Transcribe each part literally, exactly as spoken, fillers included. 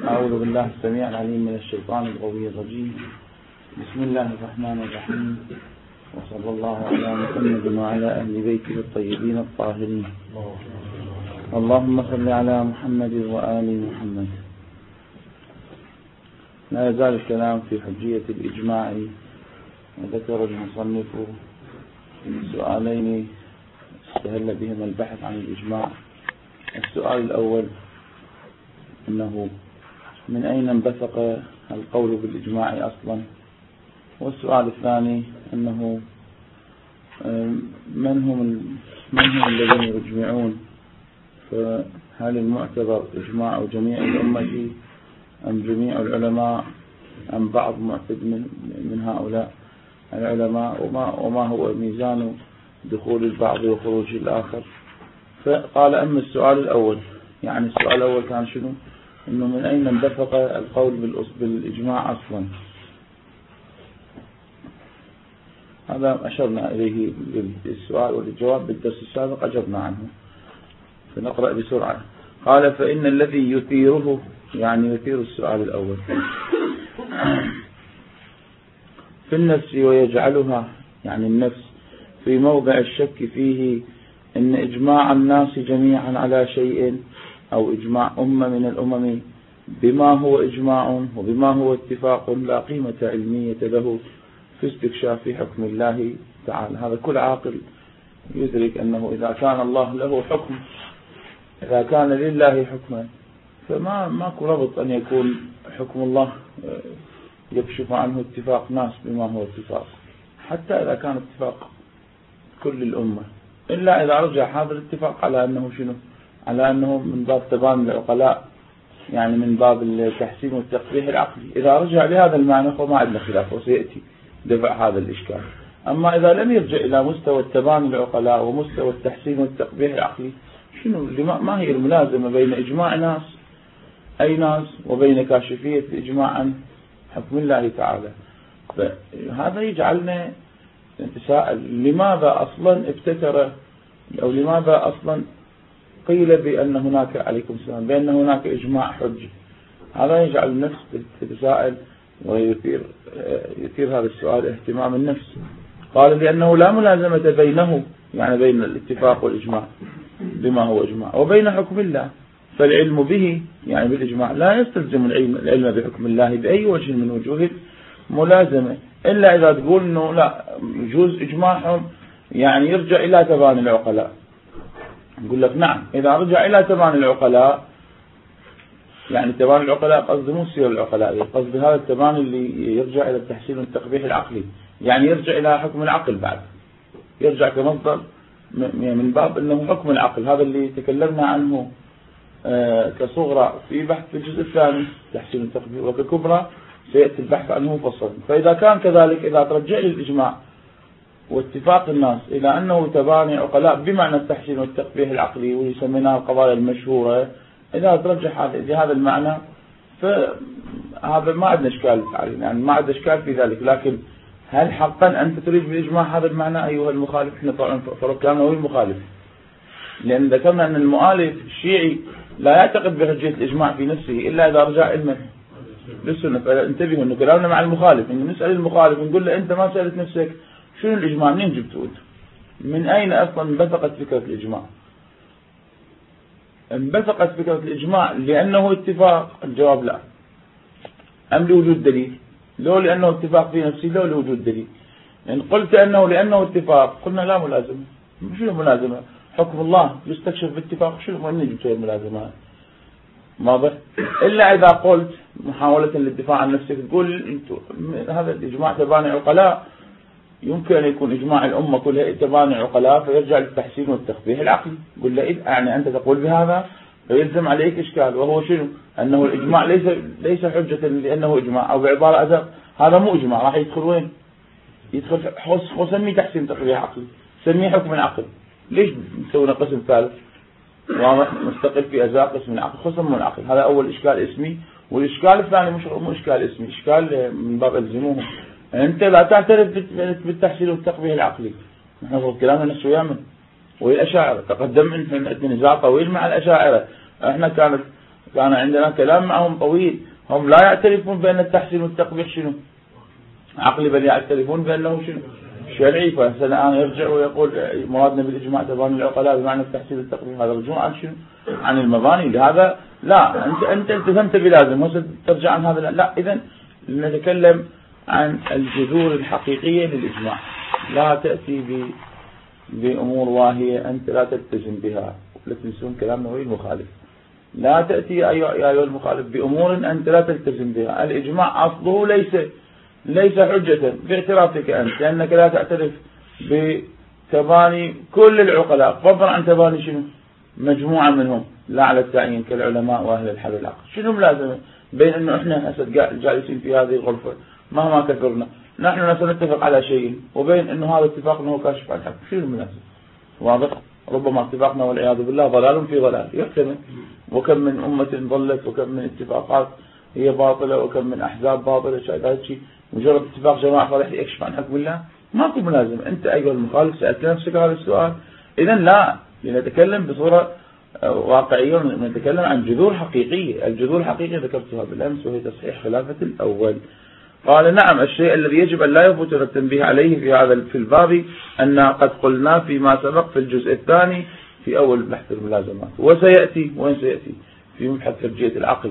أعوذ بالله السميع العليم من الشيطان الغوي الرجيم. بسم الله الرحمن الرحيم، وصلى الله على محمد وعلى أهل بيته الطيبين الطاهرين. اللهم صل على محمد وآل محمد. لا يزال الكلام في حجية الإجماع، وذكر المصنف سؤالين استهل بهما البحث عن الإجماع. السؤال الأول أنه من أين انبثق القول بالإجماع أصلا، والسؤال الثاني أنه من هم من هم الذين يجمعون، فهل المعتبر إجماع جميع الأمة أم جميع العلماء أم بعض معتد من هؤلاء العلماء، وما, وما هو ميزان دخول البعض وخروج الآخر. فقال أما السؤال الأول، يعني السؤال الأول كان شنو؟ إنه من أين انبثق القول بالإجماع أصلا. هذا أشرنا إليه بالسؤال والجواب بالدرس السابق، أجبنا عنه، فنقرأ بسرعة. قال فإن الذي يثيره، يعني يثير السؤال الأول في النفس ويجعلها، يعني النفس في موضع الشك فيه، إن إجماع الناس جميعا على شيء أو إجماع أمة من الأمم بما هو إجماع وبما هو اتفاق لا قيمة علمية له في استكشاف حكم الله تعالى. هذا كل عاقل يدرك أنه إذا كان الله له حكم، إذا كان لله حكما، فما ماكو ربط أن يكون حكم الله يكشف عنه اتفاق ناس بما هو اتفاق، حتى إذا كان اتفاق كل الأمة، إلا إذا رجع هذا الاتفاق على أنه شنو؟ على أنه من باب تبان العقلاء، يعني من باب التحسين والتقبيح العقلي. إذا رجع لهذا المعنى فما عندنا خلاف، وسيأتي دفع هذا الإشكال. أما إذا لم يرجع إلى مستوى التبان العقلاء ومستوى التحسين والتقبيح العقلي، شنو ما هي الملازمة بين إجماع ناس أي ناس وبين كاشفية الإجماع عن حكم الله تعالى؟ فهذا يجعلنا نتساءل لماذا أصلا ابتكر، أو لماذا أصلا قيل بأن هناك، عليكم السلام، بأن هناك إجماع حجي. هذا يجعل النفس تتساءل ويثير يثير هذا السؤال اهتمام النفس. قال لأنه لا ملازمة بينه، يعني بين الاتفاق والإجماع بما هو إجماع، وبين حكم الله، فالعلم به يعني بالإجماع لا يستلزم العلم, العلم بحكم الله بأي وجه من وجوه ملازمة، إلا إذا تقول أنه لا يجوز إجماعهم يعني يرجع إلى تبان العقلاء. نقول لك نعم، إذا رجع إلى تبان العقلاء، يعني تبان العقلاء قصد مو سير العقلاء، قصد هذا التبان اللي يرجع إلى التحسين والتقبيح العقلي، يعني يرجع إلى حكم العقل، بعد يرجع كمصدر من باب أنه حكم العقل. هذا اللي تكلمنا عنه كصغرى في بحث في الجزء الثاني تحسين والتقبيح، وككبرى سيأتي البحث عنه مفصلا. فإذا كان كذلك، إذا ترجع للإجماع واتفاق الناس إلى أنه تباني عقلاء بمعنى التحسين والتقبيح العقلي، ويسميناها القضايا المشهورة، إذا ترجح هذا المعنى فهذا ما عندنا إشكال عليه، يعني ما عندنا إشكال في ذلك. لكن هل حقا أنت تريد بالإجماع هذا المعنى أيها المخالف؟ احنا طبعا فرق كلامنا هو المخالف، لأن ذكرنا أن المؤلف الشيعي لا يعتقد بحجية الإجماع في نفسه إلا إذا رجع علمه للسنة. فانتبهوا أنه كلامنا مع المخالف، إن نسأل المخالف نقول له أنت ما سألت نفسك شنو الإجماع، منين جبته أنت؟ من أين أصلا انبثقت فكرة الإجماع؟ انبثقت فكرة الإجماع لأنه اتفاق؟ الجواب لا. أم لوجود دليل؟ لو لأنه اتفاق في نفسه، لو لوجود دليل. إن قلت أنه لأنه اتفاق، قلنا لا ملازمة. شنو ملازمة؟ حكم الله يستكشف باتفاق، شنو منين جبت الملازمة؟ واضح؟ إلا إذا قلت محاولة للدفاع عن نفسك، تقول هذا الإجماع تباني عقلاء، يمكن أن يكون إجماع الأمة كلها تباني عقلاء، فيرجع للتحسين والتقبيح العقلي. قل له إذ يعني أنت تقول بهذا، فيلزم عليك إشكال، وهو شنو؟ أنه الإجماع ليس ليس حجة لأنه إجماع، أو بعبارة أدق هذا مو إجماع. راح يدخل وين؟ يدخل خص سميه تحسين تقبيح عقلي، سميه حكم العقل. ليش نسوي قسم ثالث واضح مستقل في أجزاء قسم العقل؟ خصم من العقل. هذا أول إشكال اسمي. والإشكال الثاني مش مو إشكال اسمي، إشكال من باب الزموه. أنت لا تعترف بالتحسين والتقبيح العقلي. نحن نقول كلامنا نفسه يامن. والأشاعرة تقدم عندنا نزاع طويل مع الأشاعرة. احنا كانت كان عندنا كلام معهم طويل. هم لا يعترفون بأن التحسين والتقبيح شنو عقلي، بل يعترفون بأنه شنو شرعي. فهسه الآن يرجع ويقول مرادنا بالإجماع تباني العقلاء بمعنى التحسين والتقبيح، هذا رجوع عن شنو عن المباني. لهذا لا، أنت أنت التزمت بلازم هسه ترجع عن هذا. لا, لا. إذن نتكلم عن الجذور الحقيقية للإجماع. لا تأتي ب بأمور واهية أنت لا تلتزم بها، لا تنسون كلامنا وين المخالف. لا تأتي يا أيها المخالف بأمور أنت لا تلتزم بها. الإجماع أصله ليس ليس حجة باعترافك أنت، لأنك لا تعترف بتباني كل العقلاء، فضلا عن تباني شنو مجموعة منهم لا على التعيين كالعلماء وأهل الحل والعقل. شنو ملازمة بين أنه إحنا هسه جالسين في هذه الغرفة مهما كثرنا نحن سنتفق على شيء، وبين أنه هذا اتفاقنا هو كاشف عن الحق؟ شنو الملازمة؟ واضح؟ ربما اتفاقنا والعياذ بالله ضلال في ضلال يحتمل. وكم من أمة ضلت، وكم من اتفاقات هي باطلة، وكم من أحزاب باطلة. هذا شيء مجرد اتفاق جماعة صالح يكشف عن حكم الله؟ ماكو ملازم. أنت أيها المخالف سألت نفسك هذا السؤال. إذن لا، لنتكلم بصورة واقعية ونتكلم عن جذور حقيقية. الجذور الحقيقية ذكرتها بالأمس وهي تصحيح خلافة الأول. قال نعم، الشيء الذي يجب أن لا يفوتنا التنبيه عليه في هذا في الباب أن قد قلنا فيما سبق في الجزء الثاني في أول بحث الملازمات، وسيأتي وين سيأتي في مبحث فرجية العقل،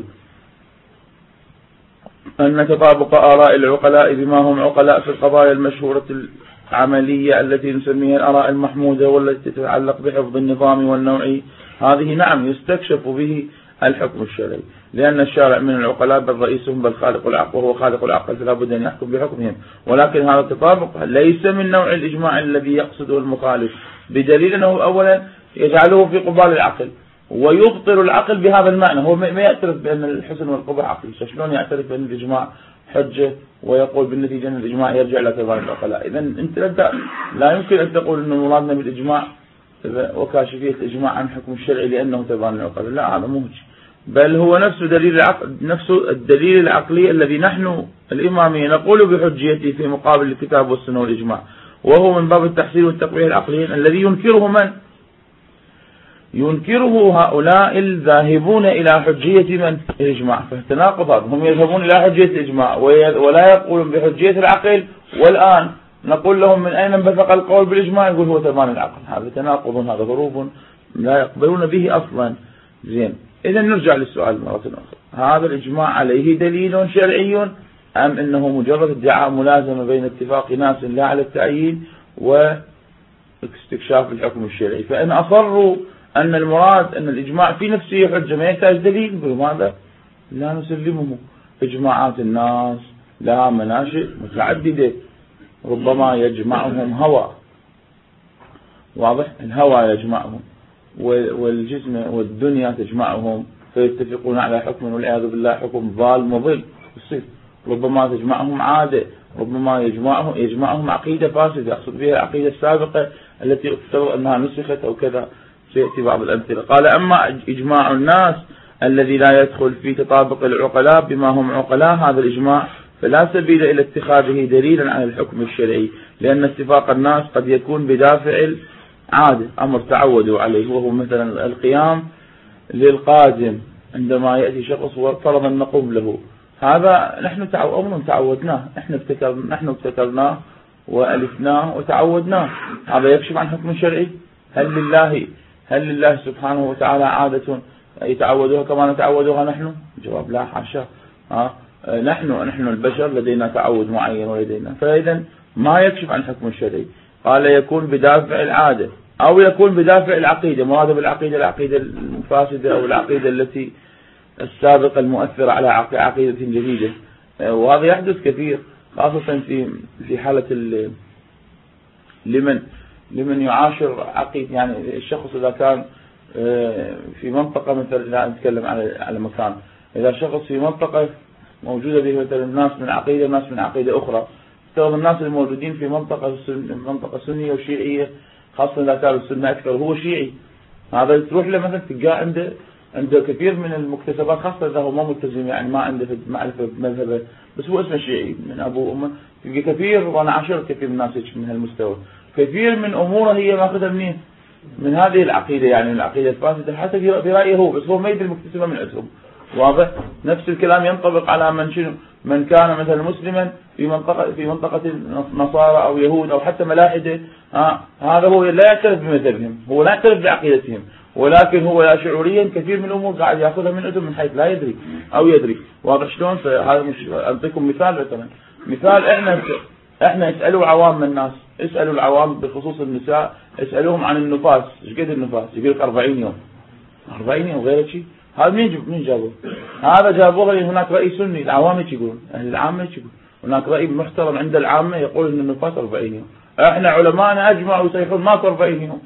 أن تطابق آراء العقلاء بما هم عقلاء في القضايا المشهورة العملية التي نسميها الآراء المحمودة والتي تتعلق بحفظ النظام والنوعي، هذه نعم يستكشف به الحكم الشرعي، لأن الشارع من العقلاء بل رئيسهم بل خالق العقل، وهو خالق العقل فلا بد أن يحكم بحكمهم. ولكن هذا التطابق ليس من نوع الإجماع الذي يقصده المخالف، بدليل أنه أولا يجعله في قبال العقل ويبطل العقل بهذا المعنى. هو ما يعترف بأن الحسن والقبح عقلي، شلون يعترف بأن الإجماع حجة ويقول بالنتيجة أن الإجماع يرجع إلى تبان العقلاء؟ إذن أنت لا يمكن أن تقول أن مرادنا بالإجماع وكاشفية الإجماع عن حكم الشرعي لأنه تبان العقلاء. لا، هذا موجه، بل هو نفس دليل العقل، نفس الدليل العقلي الذي نحن الإمامية نقول بحجيته في مقابل الكتاب والسنة والإجماع، وهو من باب التحسين والتقوية العقليين الذي ينكره من؟ ينكره هؤلاء الذاهبون إلى حجية من؟ الإجماع. فالتناقض هذا، هم يذهبون إلى حجية الإجماع ولا يقولون بحجية العقل، والآن نقول لهم من أين انبثق القول بالإجماع؟ يقول هو تبان العقل. هذا تناقض، هذا غروب لا يقبلون به أصلا. زين، إذا نرجع للسؤال مرة أخرى، هذا الإجماع عليه دليل شرعي أم إنه مجرد ادعاء ملازمة بين اتفاق ناس لا على التعيين واستكشاف الحكم الشرعي؟ فإن أصروا أن المراد أن الإجماع في نفسه حجة ما يحتاج دليل، بماذا لا نسلمه؟ إجماعات الناس لها مناشئ متعددة، ربما يجمعهم هوى، واضح، الهوى يجمعهم والجسم والدنيا تجمعهم فيتفقون على حكم والعياذ بالله حكم ضال مضل يصير. ربما تجمعهم عادة، ربما يجمعهم يجمعهم عقيدة فاسدة يقصد بها العقيدة السابقة التي افترض أنها نسخت أو كذا، سيأتي بعض الأمثلة. قال أما إجماع الناس الذي لا يدخل في تطابق العقلاء بما هم عقلاء، هذا الإجماع فلا سبيل إلى اتخاذه دليلا على الحكم الشرعي، لأن اتفاق الناس قد يكون بدافع العادة، أمر تعودوا عليه، وهو مثلا القيام للقادم عندما يأتي شخص وفرضا نقوم له، هذا نحن أمر تعودناه، نحن ابتكرناه نحن ابتكرناه وألفناه وتعودناه، هذا يكشف عن حكم شرعي؟ هل لله هل لله سبحانه وتعالى عادة يتعودوها كما نتعودوها نحن؟ جواب لا، حاشا. ها نحن نحن البشر لدينا تعود معين ولدينا، فإذا ما يكشف عن حكم الشرعي. قال يكون بدافع العادة أو يكون بدافع العقيدة، مراد بالعقيدة العقيدة الفاسدة أو العقيدة التي السابقة المؤثرة على عقيدة جديدة، وهذا يحدث كثير خاصة في في حالة لمن لمن يعاشر عقيد، يعني الشخص إذا كان في منطقة، مثلا لا نتكلم على على مكان، إذا شخص في منطقة موجودة به مثلا ناس من عقيدة ناس من عقيدة أخرى، افترض الناس الموجودين في منطقة منطقة سنية وشيعية، خاصة إذا كان السنة أكثر هو شيعي، هذا تروح له مثلا تلقاه عنده عنده كثير من المكتسبات، خاصة إذا هو ما ملتزم، يعني ما عنده معرفة بمذهبه، بس هو اسمه شيعي من أبوه وأمه، تلقى كثير، وأنا عاشرت كثير من الناس من هالمستوى، كثير من أموره هي ماخذها منين؟ من هذه العقيدة، يعني العقيدة الفاسدة حتى في رأيه هو، بس هو ما يدري المكتسبة من عندهم، واضح؟ نفس الكلام ينطبق على من شنو؟ من كان مثلا مسلما في منطقة في منطقة نصارى أو يهود أو حتى ملاحدة، ها هذا هو لا يعترف بمذهبهم، هو لا يعترف بعقيدتهم، ولكن هو شعوريا كثير من الأمور قاعد يأخذها من عندهم من حيث لا يدري أو يدري. واضح شلون؟ فهذا مش أعطيكم مثال مثلا، مثال احنا احنا اسألوا عوام الناس، اسألوا العوام بخصوص النساء، اسألوهم عن النفاس، ايش قد النفاس؟ يقول لك أربعين يوم. أربعين يوم غير شيء. هذا مين جاب مين جابوه؟ هذا جابوه هناك رأي سني، العوام ايش يقولون؟ أهل العامة ايش يقولون؟ هناك رأي محترم عند العامة يقول ان النفاس أربعين يوم. احنا علماءنا اجمعوا ويصيحون ماكو أربعين يوم.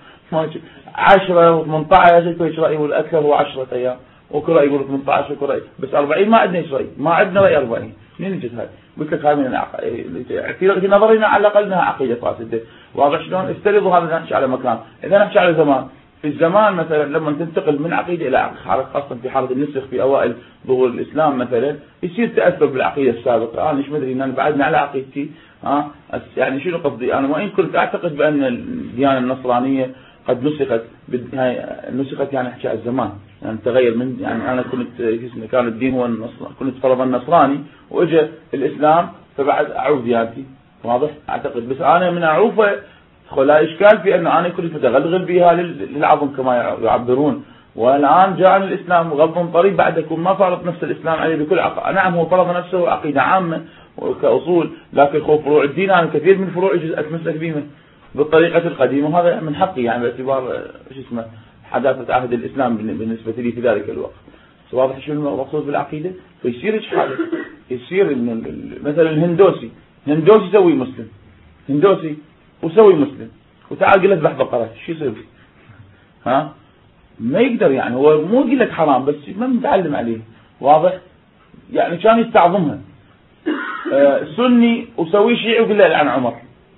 عشرة وثمانية عشر كل رأي، والأكثر هو عشرة أيام، وكل رأي يقول ثمانية عشر وكل رأي، بس أربعين ما عندنا ايش رأي، ما عندنا رأي أربعين. منين جت هاي؟ قلت لك هاي من العق... في نظرنا على الأقل انها عقيدة فاسدة. واضح شلون؟ افترضوا هذا نحكي على مكان، إذا نحكي على زمان، في الزمان مثلا لما تنتقل من عقيدة إلى عقيدة، خاصة في حالة النسخ في أوائل ظهور الإسلام مثلا، يصير تأثر بالعقيدة السابقة. أنا مش مدري إن أنا بعدنا على عقيدتي، ها يعني شنو قصدي؟ أنا وإن كنت أعتقد بأن الديانة النصرانية قد نسخت، هاي نسخت يعني أحكي على الزمان، يعني تغير من يعني أنا كنت كان الدين هو النصراني، كنت فرضا نصراني وإجا الإسلام فبعد أعوف ديانتي. واضح؟ أعتقد بس أنا من أعوفه لا إشكال في أنه أنا كنت متغلغل بها للعظم كما يعبرون، والآن جاءني الإسلام غض طريق بعد أكون ما فرض نفس الإسلام عليه بكل عقل. نعم هو فرض نفسه عقيدة عامة كأصول، لكن خوف فروع الدين أنا كثير من فروع جزء أتمسك بهم بالطريقة القديمة، وهذا من حقي يعني باعتبار شو اسمه حداثة عهد الإسلام بالنسبة لي في ذلك الوقت. واضح شو المقصود بالعقيدة؟ فيصير إيش حاله؟ يصير إنه مثلا الهندوسي، هندوسي يسوي مسلم، هندوسي وسوي مسلم، وتعال قل اذبح بقرة، شو يصير؟ ها ما يقدر يعني، هو مو يقول لك حرام بس ما متعلم عليه. واضح؟ يعني كان يستعظمها. آه سني وسوي شيعي ويقول له عن عمر.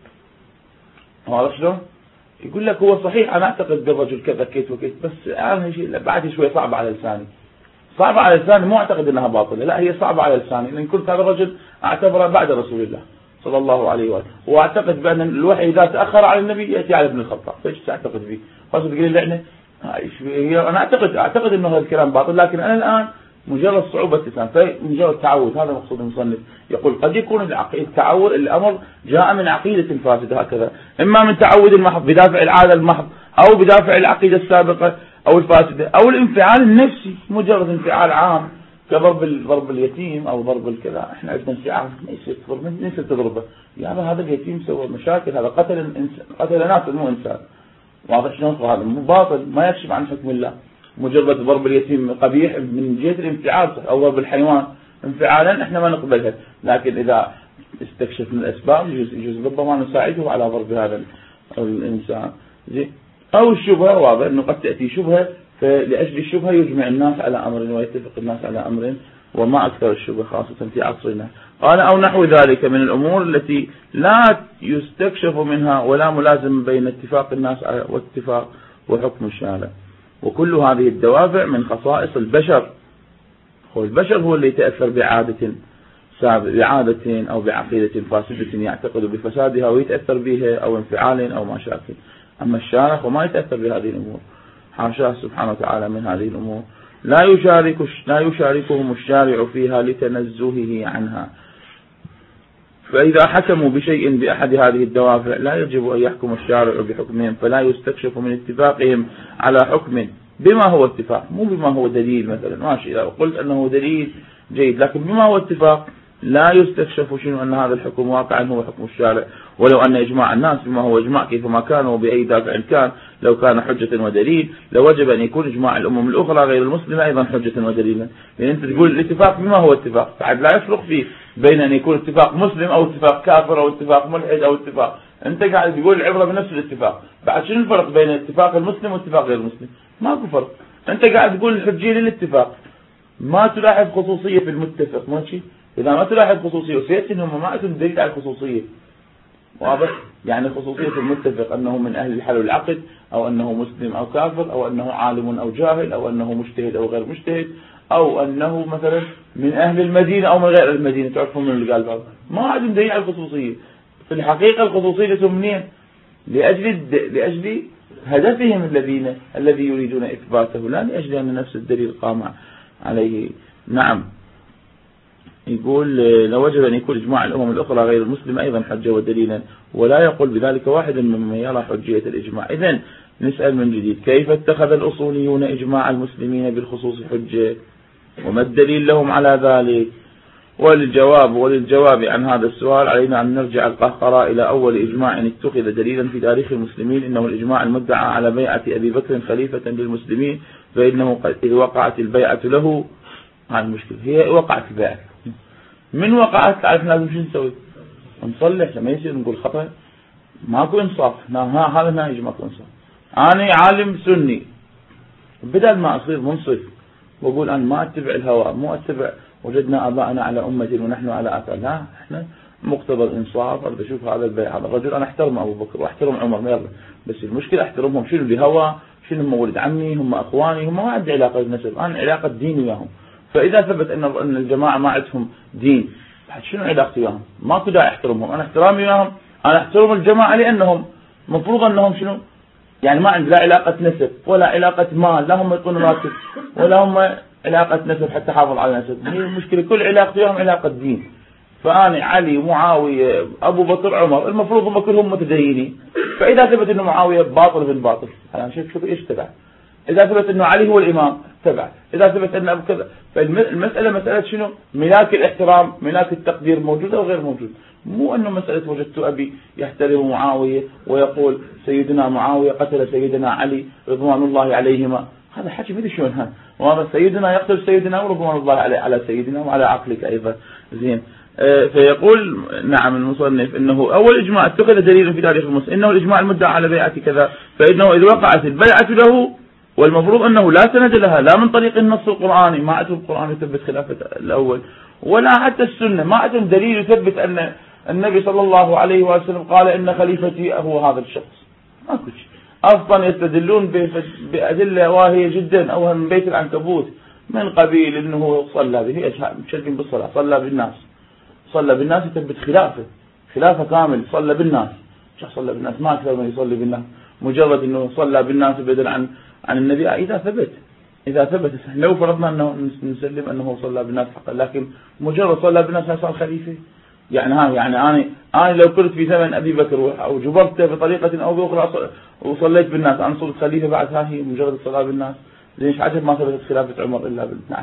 واضح شلون؟ يقول لك هو صحيح انا اعتقد بالرجل كذا كيت وكيت، بس انا شيء بعد شوي صعب على لساني. صعبة على لساني، مو اعتقد انها باطلة، لا هي صعبة على لساني، لان كنت هذا الرجل اعتبره بعد رسول الله صلى الله عليه وآله، واعتقد بان الوحي اذا تاخر على النبي ياتي على ابن الخطاب، فايش تعتقد فيه؟ خاصة تقول لي لعنة، هي انا اعتقد اعتقد انه هذا الكلام باطل، لكن انا الان مجرد صعوبة لسان، فمجرد تعود. هذا مقصود المصنف، يقول قد يكون التعود الامر جاء من عقيدة فاسدة هكذا، اما من تعود المحض بدافع العادة المحض، او بدافع العقيدة السابقة او الفاسدة، او الانفعال النفسي، مجرد انفعال عام كضرب ضرب اليتيم او ضرب الكذا. احنا عندنا انفعال ما يصير تضرب، ما يصير تضربه، يعني هذا اليتيم سوى مشاكل، هذا قتل قتل ناس مو انسان. واضح شلون؟ هذا مو باطل، ما يكشف عن حكم الله. مجرد ضرب اليتيم قبيح من جهة الانفعال، او ضرب الحيوان انفعالا احنا ما نقبلها، لكن اذا استكشفنا الاسباب يجوز يجوز ربما نساعده على ضرب هذا الانسان. زين؟ او الشبهه، واضح انه قد تاتي شبهه، فلأجل الشبهة يجمع الناس على أمر ويتفق الناس على أمر، وما أكثر الشبهة خاصة في عصرنا. قال أو نحو ذلك من الأمور التي لا يستكشف منها ولا ملازم بين اتفاق الناس واتفاق وحكم الشارع. وكل هذه الدوافع من خصائص البشر، هو البشر هو اللي يتأثر بعادة بعادة أو بعقيدة فاسدة يعتقد بفسادها ويتأثر بها، أو انفعال أو مشاكل. أما الشارع وما يتأثر بهذه الأمور، حاشاه سبحانه وتعالى من هذه الأمور، لا يشارك لا يشاركهم الشارع فيها لتنزهه عنها. فإذا حكموا بشيء بأحد هذه الدوافع لا يجب أن يحكم الشارع بحكمهم، فلا يستكشف من اتفاقهم على حكم بما هو اتفاق، مو بما هو دليل. مثلا ماشي لو قلت أنه دليل جيد، لكن بما هو اتفاق لا يستكشف شنو أن هذا الحكم واقعا هو حكم الشارع، ولو أن إجماع الناس بما هو إجماع كيفما كان وبأي دافع كان، لو كان حجة ودليل لوجب أن يكون إجماع الأمم الأخرى غير المسلمة أيضا حجة ودليلا. لأن أنت تقول الاتفاق بما هو اتفاق، بعد لا يفرق فيه بين أن يكون اتفاق مسلم أو اتفاق كافر أو اتفاق ملحد أو اتفاق، أنت قاعد تقول العبرة بنفس الاتفاق. بعد شنو الفرق بين اتفاق المسلم واتفاق غير المسلم؟ ماكو فرق. أنت قاعد تقول الحجية للاتفاق، ما تلاحظ خصوصية في المتفق. ماشي؟ إذا ما تلاحظ خصوصية وسيأتي أنهم ما عندهم دليل على الخصوصية. واضح؟ يعني خصوصية المتفق أنه من أهل الحل والعقد، أو أنه مسلم أو كافر، أو أنه عالم أو جاهل، أو أنه مجتهد أو غير مجتهد، أو أنه مثلا من أهل المدينة أو من غير المدينة. تعرفون من اللي قال بعض ما عندهم دليل على الخصوصية. في الحقيقة الخصوصية لهم منين؟ لأجل لأجل هدفهم الذين الذي يريدون إثباته، لا لأجل أن نفس الدليل قام عليه نعم. يقول لوجب أن يكون إجماع الأمم الأخرى غير المسلمة أيضا حجة ودليلا، ولا يقول بذلك واحد ممن يرى حجية الإجماع. إذن نسأل من جديد، كيف اتخذ الأصوليون إجماع المسلمين بالخصوص حجة، وما الدليل لهم على ذلك؟ وللجواب وللجواب عن هذا السؤال علينا أن نرجع القهقرى إلى أول إجماع اتخذ دليلا في تاريخ المسلمين، إنه الإجماع المدعى على بيعة أبي بكر خليفة للمسلمين، فإنه إذ وقعت البيعة له، هذه المشكلة، هي وقعت البيعة، من وقعت تعرف لازم شو نسوي؟ نصلح، لما يصير نقول خطأ ماكو إنصاف، ها هذا نايج ماكو إنصاف. أنا عالم سني بدل ما أصير منصف وأقول أنا ما أتبع الهوى، مو أتبع وجدنا آباءنا على أمة ونحن على آثار، لا إحنا مقتضى الإنصاف. أريد أشوف هذا البيع، هذا الرجل أنا أحترم أبو بكر وأحترم عمر، ما يلا، بس المشكلة أحترمهم شنو لهوى، شنو هم ولد عمي، هم أخواني، هم ما عندي علاقة بالنسب، أنا علاقة دين وياهم. فإذا ثبت أن أن الجماعة ما عندهم دين، شنو علاقتي وياهم؟ ماكو داعي أحترمهم. أنا احترامي وياهم، أنا أحترم الجماعة لأنهم مفروض أنهم شنو، يعني ما عندي لا علاقة نسب ولا علاقة مال، لا هم يكونوا راتب ولا هم علاقة نسب حتى حافظ على نسب. هي المشكلة كل علاقتي وياهم علاقة دين. فأنا علي معاوية أبو بكر عمر المفروض هم كلهم متدينين. فإذا ثبت أنه معاوية باطل بالباطل، أنا شوف شوف إيش تبع. إذا ثبت أنه علي هو الإمام تبع، إذا ثبت أنه أبو كذا. فالمسألة مسألة شنو؟ ملاك الاحترام، ملاك التقدير موجود أو غير موجود. مو أنه مسألة وجدت أبي يحترم معاوية ويقول سيدنا معاوية قتل سيدنا علي رضوان الله عليهما، هذا حكي مدري شلون هذا، وهذا سيدنا يقتل سيدنا ورضوان الله عليه على سيدنا وعلى عقلك أيضا. زين. آه فيقول نعم المصنف إنه أول إجماع اتخذ دليل في تاريخ المسلم، إنه الإجماع المدعى على بيعة كذا، فإنه إذ وقعت البيعة له، والمفروض أنه لا سند لها لا من طريق النص القرآني، ما عندهم القرآن يثبت خلافة الأول، ولا حتى السنة ما عندهم دليل يثبت أن النبي صلى الله عليه وسلم قال إن خليفتي هو هذا الشخص. ماكو شيء. أصلا يستدلون بأدلة واهية جدا أو من بيت العنكبوت، من قبيل أنه صلى به، مشركين بالصلاة، صلى بالناس، صلى بالناس يثبت خلافة، خلافة كامل، صلى بالناس. شخص صلى بالناس ما أكثر من يصلي بالناس، مجرد أنه صلى بالناس بدل عن عن النبي. إذا ثبت إذا ثبت لو فرضنا أنه نسلم أنه صلى بالناس حقا، لكن مجرد صلى بالناس صار خليفة. يعني ها يعني أنا أنا لو كنت في زمن أبي بكر أو جبرت بطريقة أو بأخرى وصليت بالناس، أنا صرت خليفة بعد؟ ها هي مجرد الصلاة بالناس. ليش عجب ما ثبتت خلافة عمر إلا بال نعم.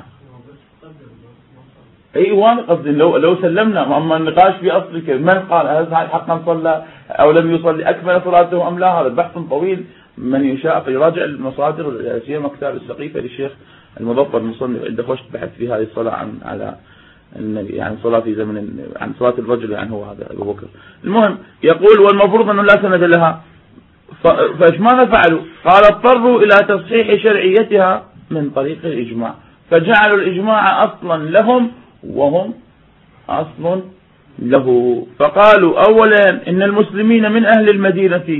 أي وانا قصدي لو لو سلمنا، أما النقاش في أصل من قال هل حقا صلى أو لم يصلي، أكمل صلاته أم لا، هذا بحث طويل. من يشاء فيراجع المصادر، سيما كتاب السقيفة للشيخ المظفر المصنف، عنده خوش بحث في هذه الصلاة عن على النبي، يعني صلاة في زمن عن صلاة الرجل، يعني هو هذا أبو بكر. المهم يقول والمفروض أنه لا سند لها، فايش ماذا فعلوا؟ قال اضطروا إلى تصحيح شرعيتها من طريق الإجماع، فجعلوا الإجماع أصلا لهم وهم أصل له. فقالوا أولا إن المسلمين من أهل المدينة،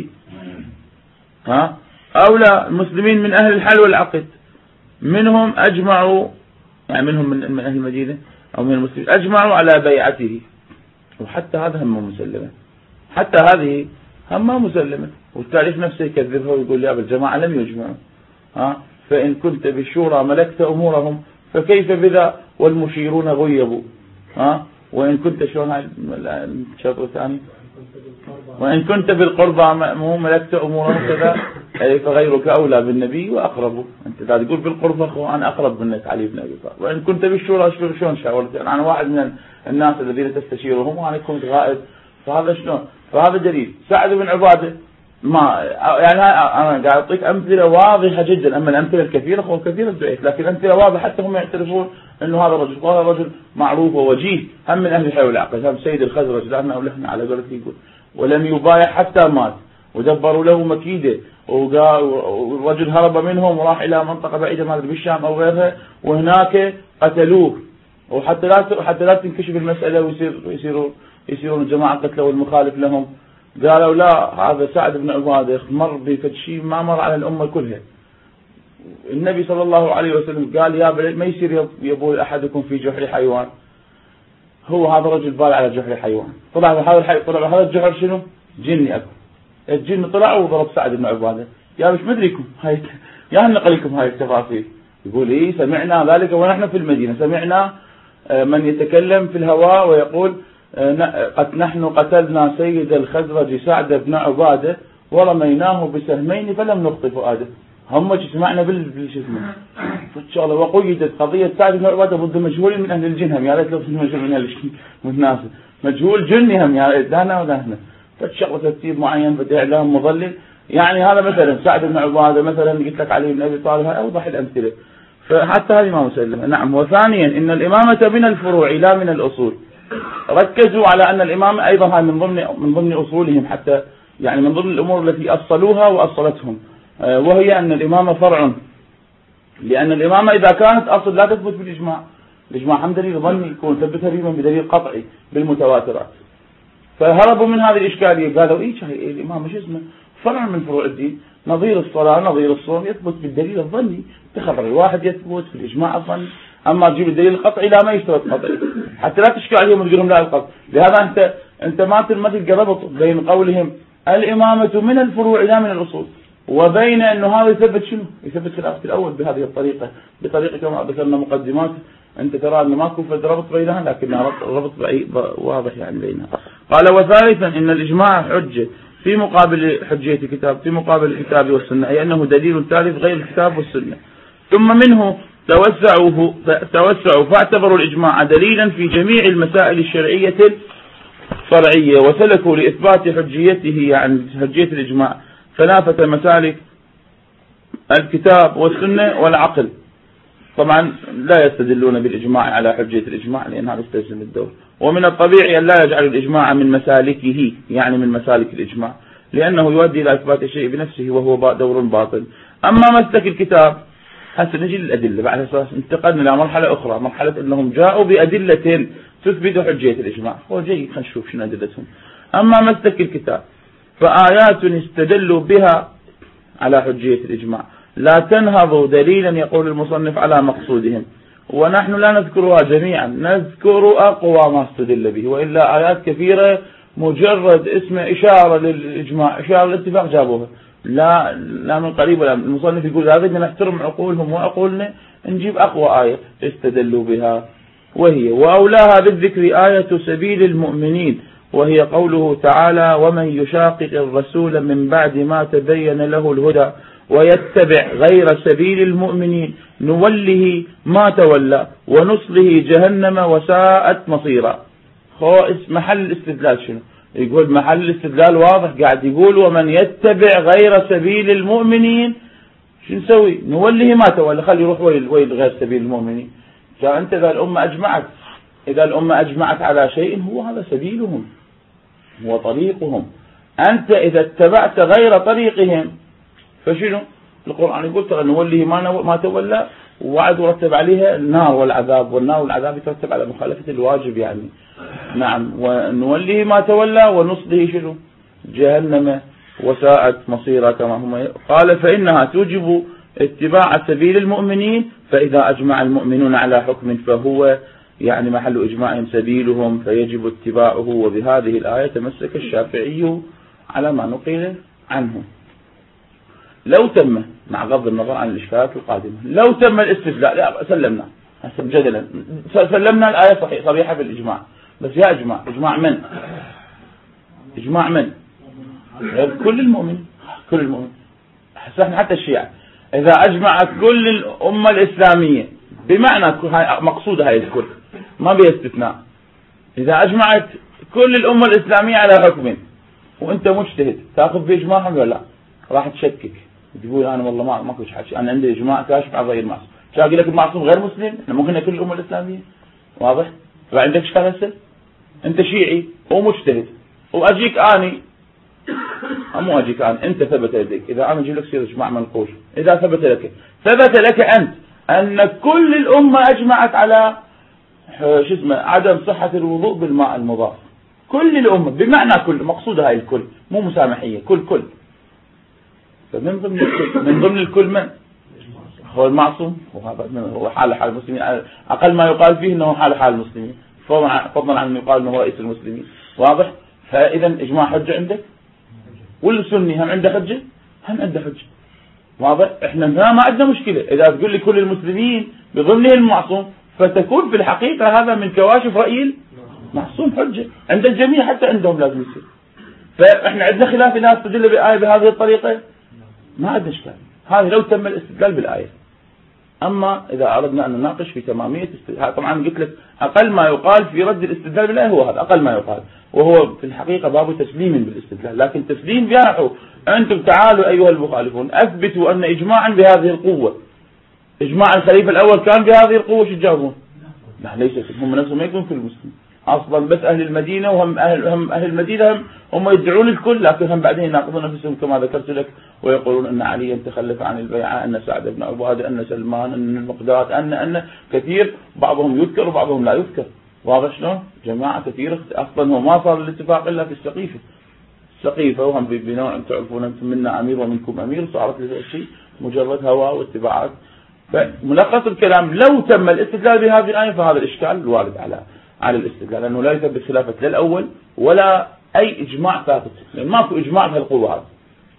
ها أولا المسلمين من أهل الحل والعقد، منهم أجمعوا، يعني منهم من أهل المدينة أو من المسلمين أجمعوا على بيعته، وحتى هذا هم مسلمة، حتى هذه هم مسلمة، والتاريخ نفسه يكذبها ويقول يا بالجماعة لم يجمعوا. ها فإن كنت بالشورى ملكت أمورهم فكيف بذا والمشيرون غيبوا. ها وإن كنت شلون هاي الشرط الثاني، وإن كنت بالقربى مأموم ملكت أمورهم كذا، أي فغيرك أولى بالنبي وأقرب. أنت إذا تقول بالقربى أنا أقرب منك علي بن أبي طالب. وإن كنت بالشورى شلون شاورت؟ يعني أنا واحد من الناس الذين تستشيرهم وأنا كنت غائب، فهذا شلون؟ فهذا دليل. سعد بن عبادة ما يعني أنا قاعد أعطيك أمثلة واضحة جدا، أما الأمثلة الكثيرة هو كثيرة ضعيف، لكن أمثلة واضحة حتى هم يعترفون إنه هذا الرجل، وهذا الرجل معروف ووجيه، هم من أهل الحي والعقل، هم سيد الخزرج لأنه ولحنا على قولته يقول، ولم يبايع حتى مات، ودبروا له مكيدة، والرجل هرب منهم وراح إلى منطقة بعيدة ما أدري بالشام أو غيرها، وهناك قتلوه، وحتى لا حتى لا تنكشف المسألة ويصير يصيرون يصيرون الجماعة قتلوا والمخالف لهم. قالوا لا هذا سعد بن عبادة مر بشيء ما مر على الأمة كلها. النبي صلى الله عليه وسلم قال يا ما يصير يبول أحدكم في جحر حيوان، هو هذا الرجل بال على جحر حيوان، طلع هذا الحي طلع هذا الجحر شنو؟ جني أكو، الجن طلع وضرب سعد بن عبادة. يا مش مدريكم هاي، يا نقلكم هاي التفاصيل، يقول إيه سمعنا ذلك ونحن في المدينة، سمعنا من يتكلم في الهواء ويقول قد نحن قتلنا سيد الخزرج سعد بن عبادة ورميناه بسهمين فلم نخطف فؤاده. هم سمعنا بالشسمة فالشغلة. وقيدت قضية سعد بن عبادة ضد مجهول من أهل الجن هم، يا ريت لو في مجهول من أهل الناس، مجهول جني هم، يا ريت دانا ودانا فالشغلة ترتيب معين بدي إعلام مضلل. يعني هذا مثلا سعد بن عبادة، مثلا قلت لك علي بن أبي طالب، هاي أوضح الأمثلة، فحتى هذه ما مسلمة. نعم. وثانيا إن الإمامة من الفروع لا من الأصول. ركزوا على أن الإمامة أيضا هاي من ضمن من ضمن أصولهم، حتى يعني من ضمن الأمور التي أصلوها وأصلتهم، وهي أن الإمامة فرع، لأن الإمامة إذا كانت أصل لا تثبت بالإجماع. الإجماع هم دليل ظني، يكون ثبتها بيما بدليل قطعي بالمتواترات. فهربوا من هذه الإشكالية، قالوا إيه شيء الإمامة شو اسمه فرع من فروع الدين، نظير الصلاة نظير الصوم يثبت بالدليل الظني، تخبر الواحد يثبت في الإجماع الظني، أما تجيب الدليل القطعي لا، ما يشترط قطعي حتى لا تشكي عليهم وتقول لهم لا القطع. لهذا أنت أنت ما تلقى ربط بين قولهم الإمامة من الفروع لا من الأصول، وبين أنه هذا يثبت شنو؟ يثبت خلافة الأول بهذه الطريقة، بطريقة كما ذكرنا مقدمات أنت ترى أن ماكو ربط بينها، لكنها ربط واضح يعني بينها. قال وثالثا إن الإجماع حجة في مقابل حجية الكتاب، في مقابل الكتاب والسنة، أي أنه دليل ثالث غير الكتاب والسنة. ثم منه توسعوا توسعوا فاعتبروا الإجماع دليلا في جميع المسائل الشرعية الفرعية، وسلكوا لإثبات حجيته يعني حجية الإجماع ثلاثة مسالك: الكتاب والسنة والعقل. طبعا لا يستدلون بالإجماع على حجية الإجماع لأن هذا يستلزم الدور، ومن الطبيعي أن لا يجعل الإجماع من مسالكه يعني من مسالك الإجماع، لأنه يؤدي إلى إثبات الشيء بنفسه وهو دور باطل. أما مسلك الكتاب هسه نجي للأدلة بعد أساس انتقلنا إلى مرحلة أخرى، مرحلة أنهم جاءوا بأدلة تثبت حجية الإجماع. هو جيد، خلينا نشوف شنو أدلتهم. أما مسلك الكتاب فآيات استدلوا بها على حجية الإجماع لا تنهض دليلا يقول المصنف على مقصودهم، ونحن لا نذكرها جميعا، نذكر أقوى ما استدل به، وإلا آيات كثيرة مجرد اسم إشارة للإجماع، إشارة للاتفاق جابوها، لا لا من قريب ولا. المصنف يقول لا بدنا نحترم عقولهم وعقولنا، نجيب أقوى آية استدلوا بها، وهي وأولاها بالذكر آية سبيل المؤمنين، وهي قوله تعالى ومن يشاقق الرسول من بعد ما تبين له الهدى ويتبع غير سبيل المؤمنين نوله ما تولى ونصله جهنم وساءت مصيرا. خائس محل الاستدلال شنو؟ يقول محل الاستدلال واضح، قاعد يقول ومن يتبع غير سبيل المؤمنين شو نسوي؟ نوله ما تولى، خلي يروح ويل ويل غير سبيل المؤمنين. فأنت إذا الأمة أجمعت إذا الأمة أجمعت على شيء هو هذا سبيلهم، هو طريقهم. أنت إذا اتبعت غير طريقهم فشنو؟ القرآن يقول ترى نوله ما ما تولى، ووعد ورتب عليها النار والعذاب، والنار والعذاب يترتب على مخالفة الواجب يعني. نعم. ونوله ما تولى ونصله شنو؟ جهنم وساءت مصيرا كما هم. قال فإنها توجب اتباع سبيل المؤمنين، فإذا أجمع المؤمنون على حكم فهو يعني محل إجماعهم سبيلهم فيجب اتباعه. وبهذه الآية تمسك الشافعي على ما نقل عنه. لو تم مع غض النظر عن الإشكالات القادمة، لو تم الاستدلال لا سلمنا جدلا سلمنا الآية صحيح صريحة بالإجماع، بس يا إجماع إجماع من؟ إجماع من؟ كل المؤمن كل المؤمن حتى الشيعة إذا أجمعت كل الأمة الإسلامية بمعنى مقصود هاي الكل ما بيستثناء، إذا أجمعت كل الأمة الإسلامية على حكم وأنت مجتهد تأخذ بإجماعهم ولا لا؟ راح تشكك تقول أنا والله ما ما كنت حاجة، أنا عندي إجماع كاشف على غير معصوم. شو أقول لك المعصوم غير مسلم؟ إحنا ممكن كل الأمة الإسلامية واضح؟ فعندك إشكال هسه؟ أنت شيعي ومجتهد وأجيك أني مو أجيك أنا أنت ثبت لديك، إذا أنا أجيب لك سير إجماع منقوش، إذا ثبت لك ثبت لك أنت أن كل الأمة أجمعت على شو اسمه عدم صحة الوضوء بالماء المضاف، كل الأمة بمعنى كل مقصود هاي الكل مو مسامحية كل كل. فمن ضمن الكل من ضمن الكل من هو المعصوم، وهذا هو حال حال المسلمين، أقل ما يقال فيه أنه حال حال المسلمين فضلا عن أن يقال أنه رئيس المسلمين واضح. فإذا إجماع حجة عندك، والسني هم عنده حجة هم عنده حجة واضح؟ احنا هنا ما عندنا مشكلة إذا تقول لي كل المسلمين بظنه المعصوم، فتكون في الحقيقة هذا من كواشف رأي المعصوم حجة عند الجميع، حتى عندهم لازم يصير. فاحنا عندنا خلاف إذا استدل بآية بهذه الطريقة ما عندنا إشكال، هذه لو تم الاستدلال بالآية. أما إذا أردنا أن نناقش في تمامية استدلال، طبعا قلت لك أقل ما يقال في رد الاستدلال بالآية هو هذا، أقل ما يقال، وهو في الحقيقة باب تسليم بالاستدلال، لكن تسليم بيانحوا أنتم تعالوا أيها المخالفون أثبتوا أن إجماعا بهذه القوة، إجماع الخليفة الأول كان بهذه القوة، شو تجاوبون؟ لا ليس، هم نفسهم ما يكون كل مسلم أصلا، بس أهل المدينة، وهم أهل, هم أهل المدينة هم, هم يدعون الكل، لكن هم بعدين يناقضون نفسهم كما ذكرت لك، ويقولون أن علي تخلف عن البيعة، أن سعد بن عبادة، أن سلمان، أن المقداد، أن أن كثير، بعضهم يذكر وبعضهم لا يذكر. واضح شلون؟ جماعة كثير أصلا هو ما صار الاتفاق إلا في السقيفة، السقيفة وهم بنوع تعرفون أنتم منا أمير ومنكم أمير، صارت الشيء مجرد هواء واتباعات. فملخص الكلام لو تم الاستدلال بهذه الآية فهذا الإشكال الوارد على على الاستدلال، لأنه لا يثبت خلافة لا الأول ولا أي إجماع ثابت، يعني ماكو إجماع بهالقوة هذه.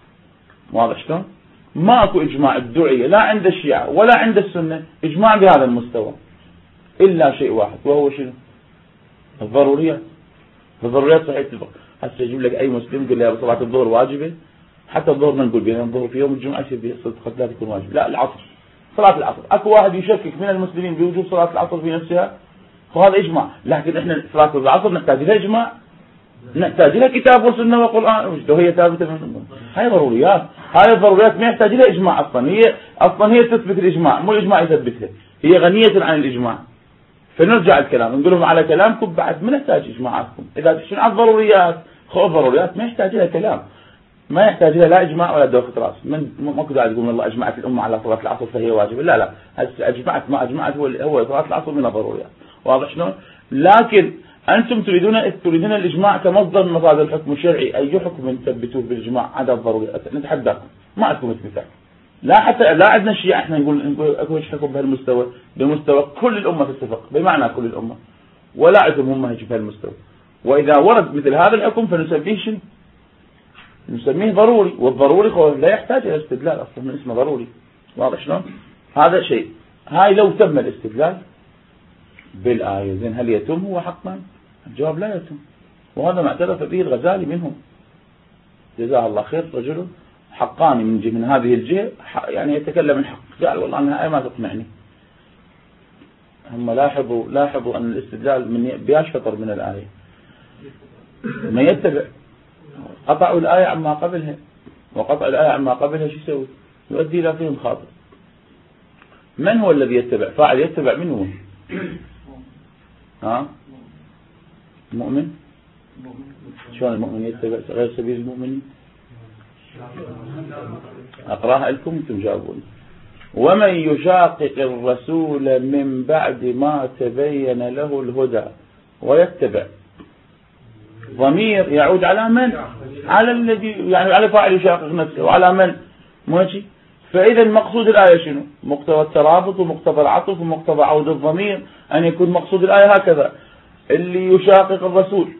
واضح شلون؟ ماكو إجماع الدعية لا عند الشيعة ولا عند السنة إجماع بهذا المستوى، إلا شيء واحد وهو شنو؟ الضروريات. الضروريات صحيح تفق. هسه يجيب لك أي مسلم يقول لي صلاة الظهر واجبة، حتى الظهر ما نقول بين الظهر في يوم الجمعة يصير صلاة لا تكون واجبة، لا العصر، صلاة العصر. أكو واحد يشكك من المسلمين بوجوب صلاة العصر في نفسها، فهذا إجماع، لكن إحنا صلاة العصر نحتاج لها إجماع، نحتاج لها كتاب وسنة وقرآن، وهي ثابتة من هاي ضروريات. هاي الضروريات ما يحتاج لها إجماع أصلا، هي أصلا هي تثبت الإجماع، مو الإجماع يثبتها، هي غنية عن الإجماع. فنرجع الكلام نقول لهم على كلامكم بعد ما نحتاج إجماعاتكم، إذا تشون على الضروريات خو الضروريات ما يحتاج لها كلام، ما يحتاج لها لا إجماع ولا دوخة راس. من ماكو داعي تقول الله أجمعت الأمة على صلاة العصر فهي واجبة، لا لا، أجمعت ما أجمعت هو هو صلاة العصر من الضروريات. واضح شلون؟ لكن أنتم تريدون تريدون الإجماع كمصدر من مصادر الحكم الشرعي، أي حكم تثبتوه بالإجماع عدا الضروريات نتحداكم، ما عندكم مثال. لا حتى لا عندنا شيء احنا نقول اكو حكم بهالمستوى، بمستوى كل الأمة تتفق، بمعنى كل الأمة، ولا عندهم هم هيك بهالمستوى. وإذا ورد مثل هذا الحكم فنسميه شنو؟ نسميه ضروري، والضروري لا يحتاج إلى استدلال أصلا، من اسمه ضروري. واضح شلون؟ هذا شيء. هاي لو تم الاستدلال بالآية، زين هل يتم هو حقا؟ الجواب لا يتم، وهذا ما اعترف به الغزالي منهم جزاه الله خير، رجل حقاني من من هذه الجهة، يعني يتكلم الحق، قال والله أنها آية ما تقنعني. هم لاحظوا لاحظوا أن الاستدلال من بياش فطر من الآية، ما يتبع، قطعوا الآية عما قبلها، وقطع الآية عما قبلها شو يسوي؟ يؤدي إلى فهم خاطئ. من هو الذي يتبع؟ فاعل يتبع من هو؟ ها؟ المؤمن؟ شلون المؤمن يتبع غير سبيل المؤمنين؟ أقراها لكم انتم جاوبون. ومن يشاقق الرسول من بعد ما تبين له الهدى ويتبع، ضمير يعود على من؟ على الذي يعني على فاعل يشاقق نفسه، وعلى من؟ ماشي. فإذا مقصود الآية شنو؟ مقتضى الترابط ومقتضى العطف ومقتضى عود الضمير أن يكون مقصود الآية هكذا: اللي يشاقق الرسول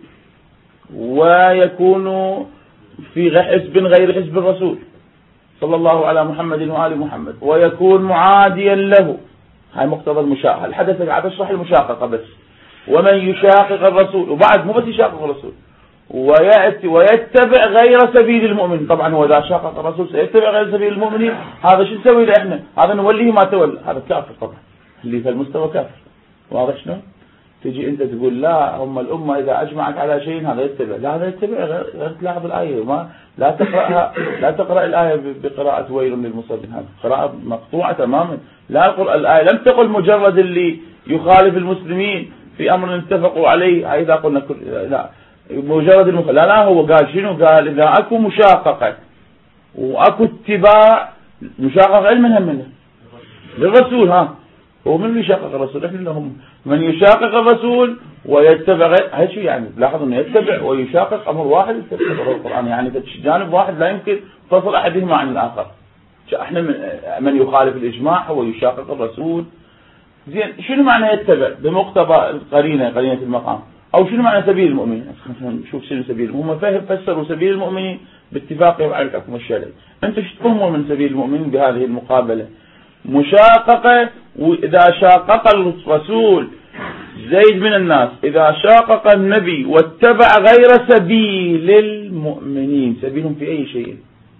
ويكون في حزب غير حزب الرسول صلى الله على محمد وآل محمد، ويكون معاديا له، هاي مقتضى المشاققة. الحدث قاعد اشرح المشاققة بس. ومن يشاقق الرسول، وبعد مو بس يشاقق الرسول، ويأتي ويتبع غير سبيل المؤمن. طبعا هو إذا شاقق الرسول سيتبع غير سبيل المؤمنين، هذا شو نسوي له احنا؟ هذا نوليه ما تولى، هذا كافر طبعا، اللي في المستوى كافر. واضح شلون؟ تجي انت تقول لا هم الأمة إذا أجمعت على شيء هذا يتبع، لا هذا يتبع غير, غير تلاحظ الآية، ما لا تقرأها، لا تقرأ الآية بقراءة ويل للمصلين، هذا قراءة مقطوعة تماما. لا القرآن الآية لم تقل مجرد اللي يخالف المسلمين في أمر اتفقوا عليه، إذا قلنا كل لا مجرد المخالف، لا لا هو قال شنو؟ قال إذا أكو مشاققة وأكو اتباع، مشاققة علما هم منه للرسول، ها هو من يشاقق الرسول؟ احنا لهم من يشاقق الرسول ويتبع غير، هاي شو يعني؟ لاحظوا انه يتبع ويشاقق امر واحد يتبع القرآن، يعني جانب واحد لا يمكن فصل احدهما عن الاخر. احنا من, من يخالف الاجماع هو يشاقق الرسول. زين شنو معنى يتبع؟ بمقتضى القرينه، قرينه المقام. أو شنو معنى سبيل المؤمنين؟ شوف شنو سبيل، هم فسروا سبيل المؤمنين باتفاقهم على الحكم الشرعي. أنت شو تفهموا من سبيل المؤمنين بهذه المقابلة؟ مشاققة، وإذا شاقق الرسول زيد من الناس، إذا شاقق النبي واتبع غير سبيل المؤمنين، سبيلهم في أي شيء؟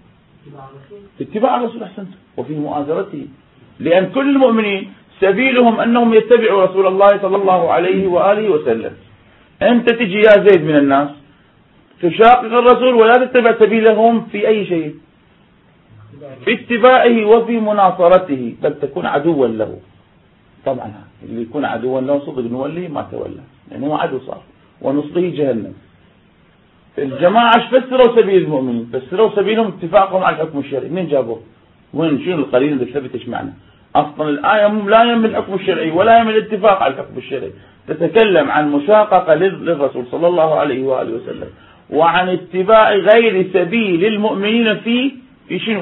في اتباع الرسول أحسنت، وفي مؤازرته، لأن كل المؤمنين سبيلهم أنهم يتبعوا رسول الله صلى الله عليه وآله وسلم. أنت تجي يا زيد من الناس تشاقق الرسول ولا تتبع سبيلهم في أي شيء، في اتباعه وفي مناصرته، بل تكون عدوا له. طبعا اللي يكون عدوا له صدق نولي ما تولى، لأنه يعني عدو صار، ونصله جهنم. الجماعة ايش فسروا سبيل المؤمنين؟ فسروا سبيلهم اتفاقهم على الحكم الشرعي. من جابوه؟ وين شنو القليل اللي ثبت ايش معنى؟ اصلا الآية لا يم الحكم الشرعي ولا يم الاتفاق على الحكم الشرعي، تتكلم عن مشاققة للرسول صلى الله عليه وآله وسلم، وعن اتباع غير سبيل المؤمنين في في شنو؟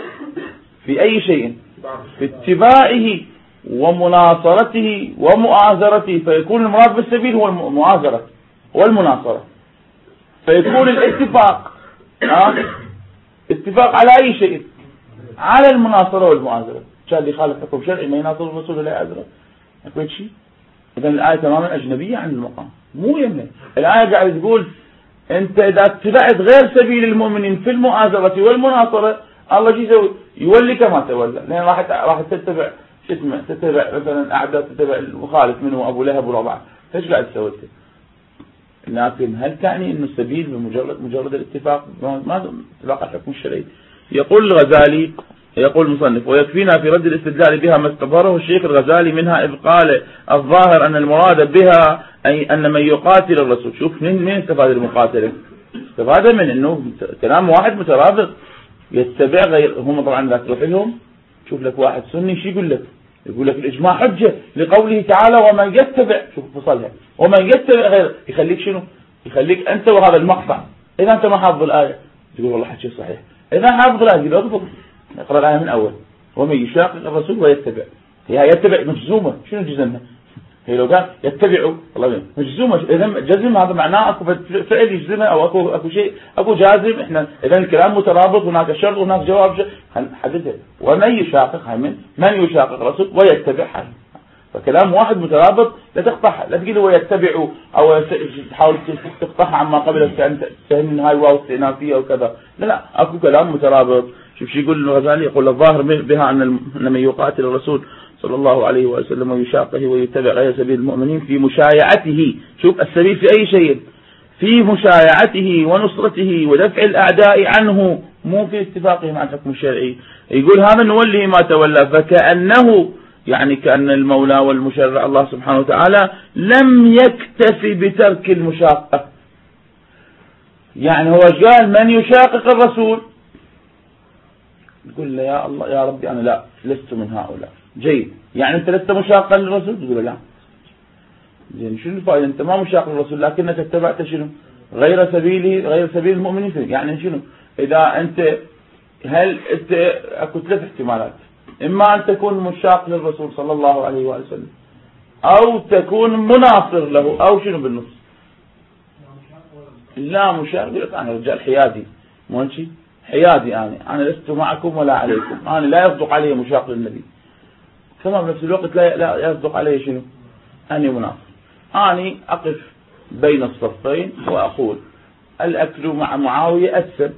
في أي شيء؟ في اتباعه ومناصرته ومؤازرته. فيكون المراد بالسبيل هو المؤازرة والمناصرة، فيكون الاتفاق اه اتفاق على أي شيء؟ على المناصرة والمؤازرة. كان اللي خالف حكم شرعي ما يناصر الرسول ولا يعذره، أكيد شيء. إذن الآية تماما أجنبية عن المقام، مو يمه. الآية قاعد تقول أنت إذا اتبعت غير سبيل المؤمنين في المؤازرة والمناصرة، الله شو يسوي؟ يوليك ما تولى، لأن راح راح تتبع شو اسمه، تتبع مثلا أعداء، تتبع المخالف منه أبو لهب وربعه. ايش قاعد تسوي؟ لكن هل تعني أن السبيل بمجرد مجرد الاتفاق؟ ما اتفاق الحكم الشرعي. يقول الغزالي، يقول المصنف: ويكفينا في رد الاستدلال بها ما استظهره الشيخ الغزالي منها إذ قال الظاهر أن المراد بها أي أن من يقاتل الرسول. شوف من من استفاد المقاتلة؟ استفاد من أنه كلام واحد مترابط يتبع غير. هم طبعا لا تروح لهم. شوف لك واحد سني شو يقول لك؟ يقول لك الإجماع حجة لقوله تعالى ومن يتبع، شوف فصلها، ومن يتبع غير، يخليك شنو؟ يخليك أنت وهذا المقطع. إذا أنت ما حافظ الآية تقول والله حكي صحيح، إذا حافظ الآية تقول اضبط، اقرأ الآية من أول، ومن يشاقق الرسول ويتبع. هي يتبع مجزومة، شنو جزمها؟ هي لو قال يتبعوا والله مجزومة، إذا جزم هذا معناه أكو فعل يجزمها أو أكو أكو شيء أكو جازم. إحنا إذا الكلام مترابط، هناك شرط وهناك جواب، حددها. ومن يشاقق هاي من من يشاقق الرسول ويتبع هاي، فكلام واحد مترابط، لا تقطعها، لا تقول ويتبعوا أو تحاول تقطعها عما قبل تفهم هاي واو استئنافية أو كذا. لا لا، أكو كلام مترابط. شوف شو يقول الغزالي، يقول الظاهر بها أن من يقاتل الرسول صلى الله عليه وسلم ويشاقه ويتبع غير سبيل المؤمنين في مشايعته. شوف السبيل في أي شيء؟ في مشايعته ونصرته ودفع الأعداء عنه، مو في اتفاقه مع الحكم الشرعي. يقول هذا نوله ما تولى، فكأنه يعني كأن المولى والمشرع الله سبحانه وتعالى لم يكتفي بترك المشاقة. يعني هو قال من يشاقق الرسول، يقول له يا الله يا ربي أنا لا لست من هؤلاء. جيد، يعني أنت لست مشاقا للرسول؟ تقول لا. زين، شنو الفائدة؟ أنت ما مشاق للرسول لكنك اتبعت شنو؟ غير سبيله، غير سبيل المؤمنين. يعني شنو؟ إذا أنت هل أنت أكو ثلاث احتمالات: إما أن تكون مشاق للرسول صلى الله عليه وآله وسلم، أو تكون مناصر له، أو شنو بالنص؟ لا مشاق. يقول لك أنا رجال حيادي، مو شيء حيادي، أنا أنا لست معكم ولا عليكم، أنا لا يصدق علي مشاق للنبي، كما بنفس الوقت لا لا يصدق علي شنو؟ أني مناصر. أنا أقف بين الصفين وأقول الأكل مع معاوية أسلم،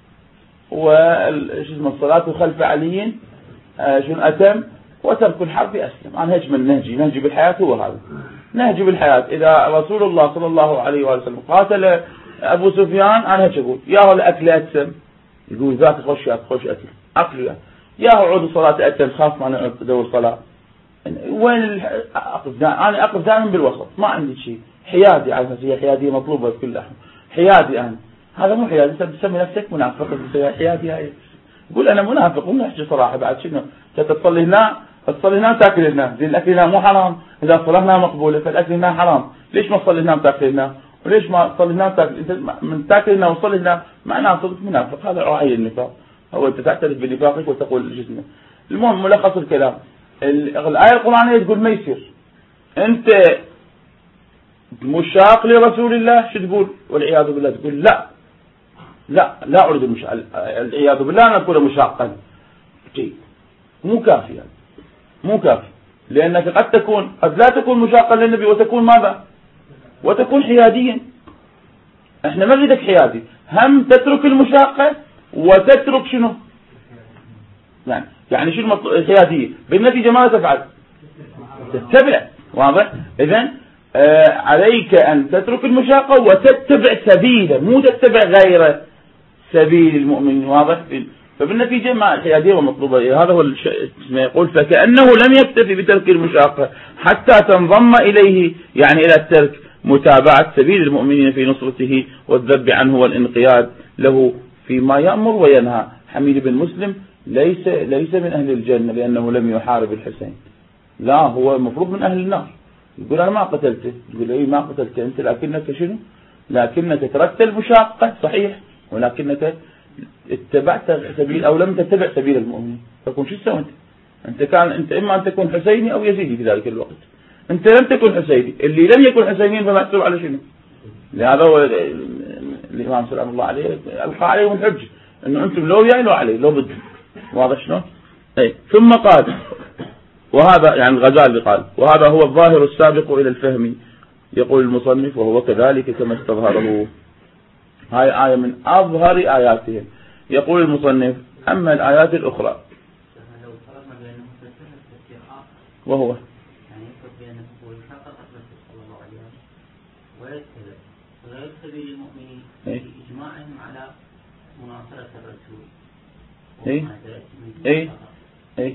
وشو الصلاة خلف علي شنو أتم، وترك الحرب أسلم. أنا هيك من نهجي، نهجي بالحياة هو هذا نهجي بالحياة. إذا رسول الله صلى الله عليه وسلم قاتل أبو سفيان، أنا هيك أقول يا هو الأكل أتم، يقول ذاك خش خش أكل أكل، يا هو عود الصلاة أتم، خاف ما أنا أدور صلاة. وين أقف؟ أنا أقف دائما بالوسط، ما عندي شيء حيادي. على هي حيادية مطلوبة في كل أحد، حيادي أنا. هذا مو حيادي، أنت بتسمي نفسك منافق، بتسمي حيادي. هاي قول أنا منافق، مو نحكي صراحة بعد. شنو أنت تصلي هنا، تصلي هنا تاكل هنا، زين الأكل هنا مو حرام؟ إذا الصلاة هنا مقبولة فالأكل هنا حرام، ليش ما تصلي هنا وتاكل هنا؟ وليش ما تصلي هنا وتاكل؟ أنت من تاكل هنا وتصلي هنا معناه صدق منافق. هذا رعاية النفاق، هو أنت تعترف بنفاقك وتقول جسمك. المهم ملخص الكلام، الآية القرآنية تقول ما يصير أنت مشاق لرسول الله شو تقول؟ والعياذ بالله تقول لا لا لا أريد المشاق، العياذ بالله أن أكون مشاقا. جيد، مو كافي يعني. مو كافي، لأنك قد تكون قد لا تكون مشاقا للنبي وتكون ماذا؟ وتكون حياديا. احنا ما نريدك حيادي، هم تترك المشاقة وتترك شنو يعني يعني شنو الحيادية؟ بالنتيجة ماذا تفعل؟ تتبع. واضح؟ اذن آه عليك ان تترك المشاقة وتتبع سبيله، مو تتبع غير سبيل المؤمنين. واضح؟ فبالنتيجة ما الحيادية ومطلوبة. هذا هو ما يقول فكأنه لم يكتفي بترك المشاقة حتى تنضم إليه، يعني إلى الترك متابعة سبيل المؤمنين في نصرته والذب عنه والانقياد له فيما يأمر وينهى. حميد بن مسلم ليس ليس من أهل الجنة لأنه لم يحارب الحسين، لا، هو المفروض من أهل النار. يقول أنا ما قتلته، يقول إيه ما قتلته أنت، لكنك شنو؟ لكنك تركت المشاقة صحيح، ولكنك اتبعت سبيل أو لم تتبع سبيل المؤمنين. فكون شو تسوي أنت؟ أنت كان أنت إما أن تكون حسيني أو يزيدي في ذلك الوقت. أنت لم تكن حسيني، اللي لم يكن حسينيين فمحسوب على شنو؟ لهذا هو الإمام سلام الله عليه ألقى عليهم الحجة أنه أنتم لو وياي لو علي لو ضدي. واضح شلون؟ أي. ثم قال، وهذا يعني الغزالي قال وهذا هو الظاهر السابق إلى الفهم. يقول المصنف وهو كذلك كما استظهره. هاي آية من أظهر آياتهم. يقول المصنف أما الآيات الأخرى وهو غير سبيل المؤمنين بإجماعهم على مناصرة الرسول. اي اي اي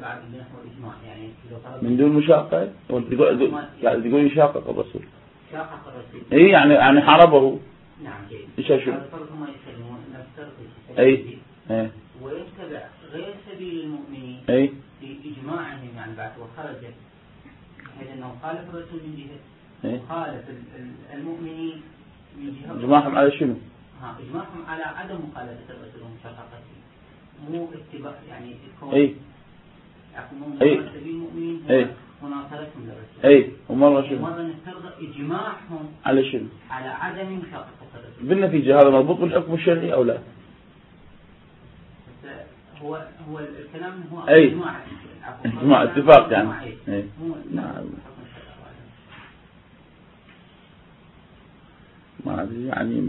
من دون مشاقة. وانت تقول يعني تقول يشاقق الرسول. شاقق الرسول. اي يعني يعني حاربه. نعم جيد. ايش شو؟ هم يسلمون نفس اي اي ويتبع غير سبيل المؤمنين. اي بإجماعهم يعني بعد وخرج بحيث انه خالف الرسول من جهة وخالف المؤمنين من جهة. إجماعهم على شنو؟ ها إجماعهم على عدم مخالفة الرسول ومشاقته، مو اتباع يعني الكون. اي يحكمون على سبيل المؤمنين مناصرتهم للرسول. اي ومرة شنو؟ ومرة نفترض إجماعهم على شنو؟ على عدم مشاقة الرسول. بالنتيجة هذا مربوط بالحكم الشرعي أو لا؟ هو هو الكلام هو أي إجماع إجماع اتفاق يعني. أي. نعم. ما يعني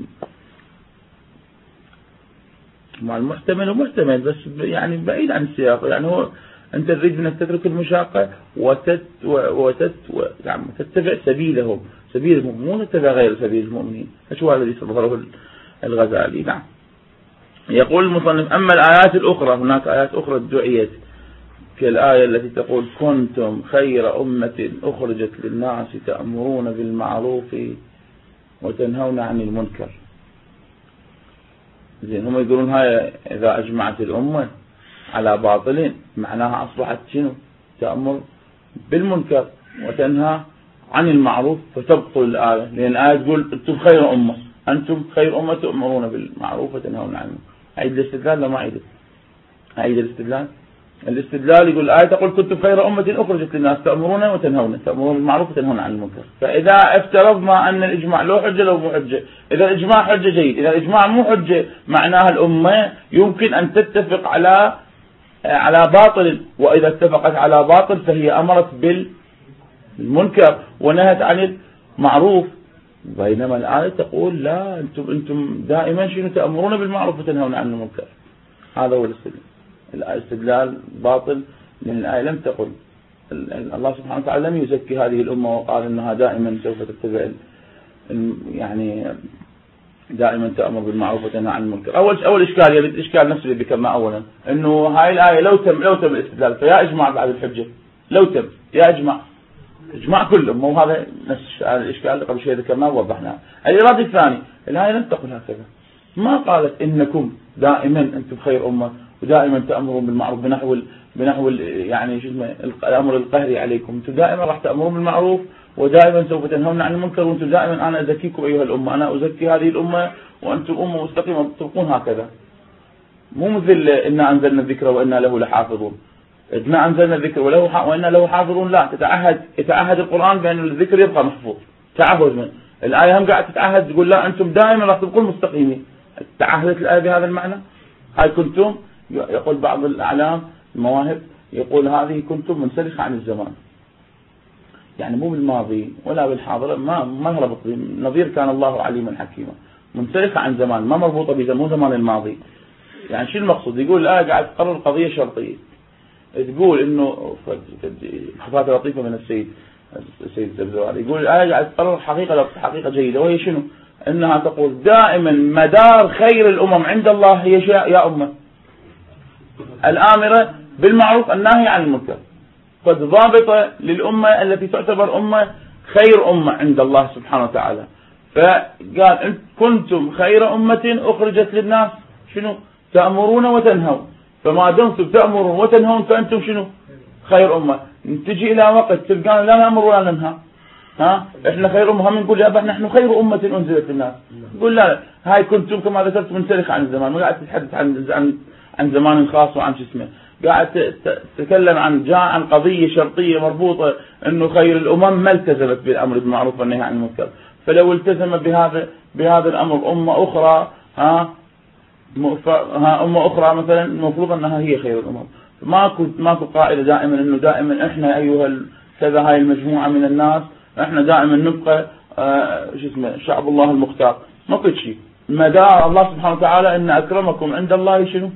مع المحتمل ومحتمل بس يعني بعيد عن السياق. يعني هو أنت تريد منك تترك المشاقة وتت وتت يعني تتبع سبيلهم سبيلهم مو تتبع غير سبيل المؤمنين. هو الذي صدره الغزالي. نعم. يقول المصنف أما الآيات الأخرى، هناك آيات أخرى دعيت كالآية التي تقول كنتم خير أمة أخرجت للناس تأمرون بالمعروف وتنهون عن المنكر. زين هم يقولون هاي إذا أجمعت الأمة على باطل معناها أصبحت شنو؟ تأمر بالمنكر وتنهى عن المعروف فتبطل الآية، لأن الآية تقول أنتم خير أمة، أنتم خير أمة تأمرون بالمعروف وتنهون عن المنكر. أعيد الاستدلال لا ما أعيد أعيد الاستدلال الاستدلال يقول الآية تقول كنتم خير أمة أخرجت للناس تأمرون وتنهون تأمرون بالمعروف وتنهون عن المنكر. فإذا افترضنا أن الإجماع له حجة لو مو حجة، إذا الإجماع حجة جيد، إذا الإجماع مو حجة معناها الأمة يمكن أن تتفق على على باطل، وإذا اتفقت على باطل فهي أمرت بالمنكر ونهت عن المعروف. بينما الآية تقول لا أنتم أنتم دائما شنو تأمرون بالمعروف وتنهون عن المنكر. هذا هو الاستدلال. الاستدلال باطل لأن الآية لم تقل، الله سبحانه وتعالى لم يزكي هذه الأمة وقال أنها دائما سوف تتبع يعني دائما تأمر بالمعروف وتنهى عن المنكر. أول أول إشكال يبي الإشكال نفسه اللي ذكرناه أولا إنه هاي الآية لو تم لو تم الاستدلال فيا إجماع بعد الحجة، لو تم يا إجماع إجماع كل أمة، وهذا نفس الإشكال اللي قبل شوي ذكرناه ووضحناه. الإرادة الثاني الآية لم تقل هكذا، ما قالت إنكم دائما أنتم خير أمة ودائما تأمرون بالمعروف بنحو بنحو يعني شو اسمه الأمر القهري عليكم، أنتم دائما راح تأمرون بالمعروف ودائما سوف تنهون عن المنكر، وأنتم دائما أنا أزكيكم أيها الأمة، أنا أزكي هذه الأمة وأنتم أمة مستقيمة تبقون هكذا. مو مثل إنا أنزلنا الذكر وإنا له لحافظون، إنا أنزلنا الذكر وله وإنا له حافظون، لا، تتعهد يتعهد القرآن بأن الذكر يبقى محفوظ تعهد من الآية هم قاعد تتعهد تقول لا أنتم دائما راح تبقون مستقيمين. تعهدت الآية بهذا المعنى. هاي كنتم، يقول بعض الأعلام المواهب يقول هذه كنتم منسلخة عن الزمان، يعني مو بالماضي ولا بالحاضر، ما ما يربط. نظير كان الله عليما حكيما، منسلخة عن زمان ما مربوطة بزمان، مو زمان الماضي. يعني شو المقصود؟ يقول الآية قاعد تقرر قضية شرطية، تقول إنه خفات لطيفة من السيد السيد الزبزواري، يقول الآية قاعد تقرر حقيقة حقيقة جيدة، وهي شنو؟ إنها تقول دائما مدار خير الأمم عند الله هي شيء يا أمة الآمرة بالمعروف الناهي عن المنكر. قد ضابطة للأمة التي تعتبر أمة خير أمة عند الله سبحانه وتعالى. فقال أنت كنتم خير أمة أخرجت للناس، شنو؟ تأمرون وتنهون. فما دمتم تأمرون وتنهون فأنتم شنو؟ خير أمة. تجي إلى وقت تلقانا لا نأمر ولا ننهى، ها إحنا خير أمة، هم نقول يا نحن خير أمة أنزلت للناس. نقول لا، هاي كنتم كما ذكرت منسلخ عن الزمان، ما قاعد تتحدث عن عن عن زمان خاص وعن شو اسمه، قاعد تتكلم عن جاء عن قضية شرطية مربوطة إنه خير الأمم ما التزمت بالأمر بالمعروف والنهي عن المنكر. فلو التزم بهذا بهذا الأمر أمة أخرى، ها ها أمة أخرى مثلا المفروض أنها هي خير الأمم. ماكو ماكو قاعدة دائما إنه دائما إحنا أيها كذا هاي المجموعة من الناس إحنا دائما نبقى آه شو اسمه شعب الله المختار. ماكو شيء. مدار الله سبحانه وتعالى إن أكرمكم عند الله شنو؟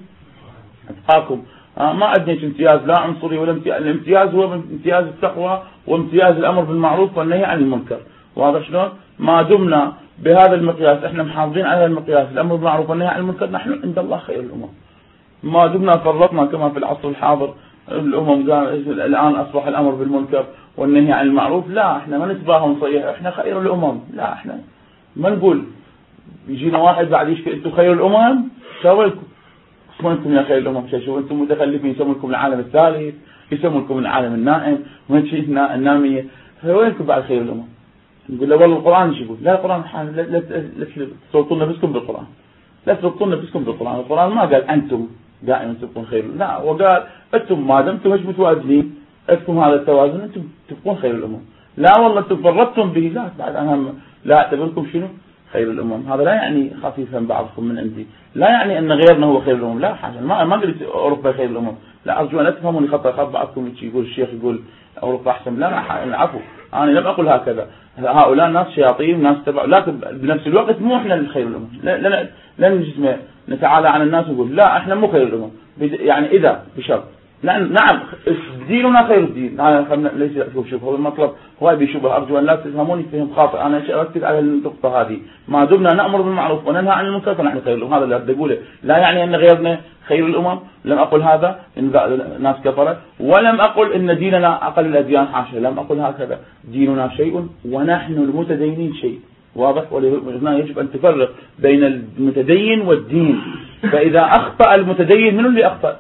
أتقاكم. آه ما عندنا امتياز لا عنصري ولا امتياز، الامتياز هو امتياز التقوى وامتياز الأمر بالمعروف والنهي عن المنكر. واضح شلون؟ ما دمنا بهذا المقياس احنا محافظين على المقياس الأمر بالمعروف والنهي عن المنكر نحن عند الله خير الأمم. ما دمنا فرطنا كما في العصر الحاضر الأمم الآن أصبح الأمر بالمنكر والنهي عن المعروف، لا احنا ما نتباهى ونصيح احنا خير الأمم، لا احنا ما نقول. يجينا واحد بعد يشكي انتم خير الأمم، شو لكم؟ شو انتم يا خير الأمم؟ شو انتم متخلفين؟ يسموا لكم العالم الثالث، يسموا لكم العالم النائم وين شيء النامية، وينكم بعد خير الأمم؟ نقول له والله القرآن شو يقول؟ لا القرآن لا لا لا تسلطون نفسكم بالقرآن، لا تسلطون نفسكم بالقرآن. القرآن ما قال أنتم دائما تبقون خير، لا وقال أنتم ما دمتم مش متوازنين أنتم هذا التوازن أنتم تبقون خير الأمم. لا والله أنتم فرطتم به، لا بعد أنا لا أعتبركم شنو خير الأمم. هذا لا يعني خفيفا بعضكم من عندي، لا يعني أن غيرنا هو خير الأمم، لا حاجة ما ما قلت أوروبا خير الأمم، لا أرجو أن تفهموني خطأ. خط بعضكم يقول الشيخ يقول أوروبا أحسن، لا لا عفوا أنا لم أقل هكذا. هؤلاء ناس شياطين ناس تبع، لكن بنفس الوقت مو إحنا الخير الأمم، لا لا لا نجزم نتعالى عن الناس ونقول لا إحنا مو خير الأمم. يعني إذا بشرط نعم ديننا خير الدين، هذا ليس شوف شوف هو المطلب هو بيشبه. أرجو أن لا تفهموني فهم خاطئ، أنا أركز على النقطة هذه. ما دمنا نأمر بالمعروف وننهى عن المنكر فنحن خير الأمم، هذا اللي بدي أقوله. لا يعني أن غيرنا خير الأمم، لم أقل هذا إن الناس كفرت، ولم أقل إن ديننا أقل الأديان، حاشا لم أقل هكذا. ديننا شيء ونحن المتدينين شيء، واضح؟ وهنا يجب أن تفرق بين المتدين والدين. فإذا أخطأ المتدين من اللي أخطأ؟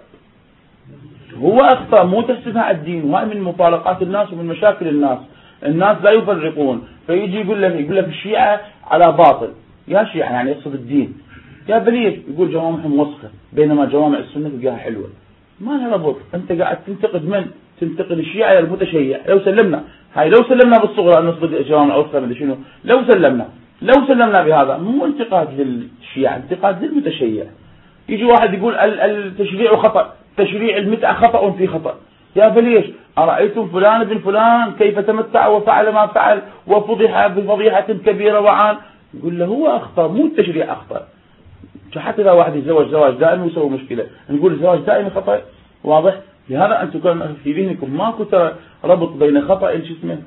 هو أخطأ، مو تحسبها على الدين. وهي من مفارقات الناس ومن مشاكل الناس، الناس لا يفرقون. فيجي يقول لك يقول لك الشيعة على باطل، يا شيعة يعني يقصد الدين، يا بليش يقول جوامعهم وسخة بينما جوامع السنة تلقاها حلوة. ما لها ربط. أنت قاعد تنتقد من؟ تنتقد الشيعة المتشيع. لو سلمنا هاي لو سلمنا بالصغرى أن نصبد جوامع وسخة من شنو، لو سلمنا لو سلمنا بهذا مو انتقاد للشيعة، انتقاد للمتشيع. يجي واحد يقول التشريع خطأ، تشريع المتعة خطأ في خطأ. يا بليش أرأيتم فلان بن فلان كيف تمتع وفعل ما فعل وفضح بفضيحة كبيرة وعان؟ يقول له هو أخطأ مو التشريع أخطأ. حتى إذا واحد يتزوج زواج دائم ويسوي مشكلة نقول الزواج دائم خطأ، واضح؟ لهذا أنتم كان في ذهنكم ماكو ربط بين خطأ الجسم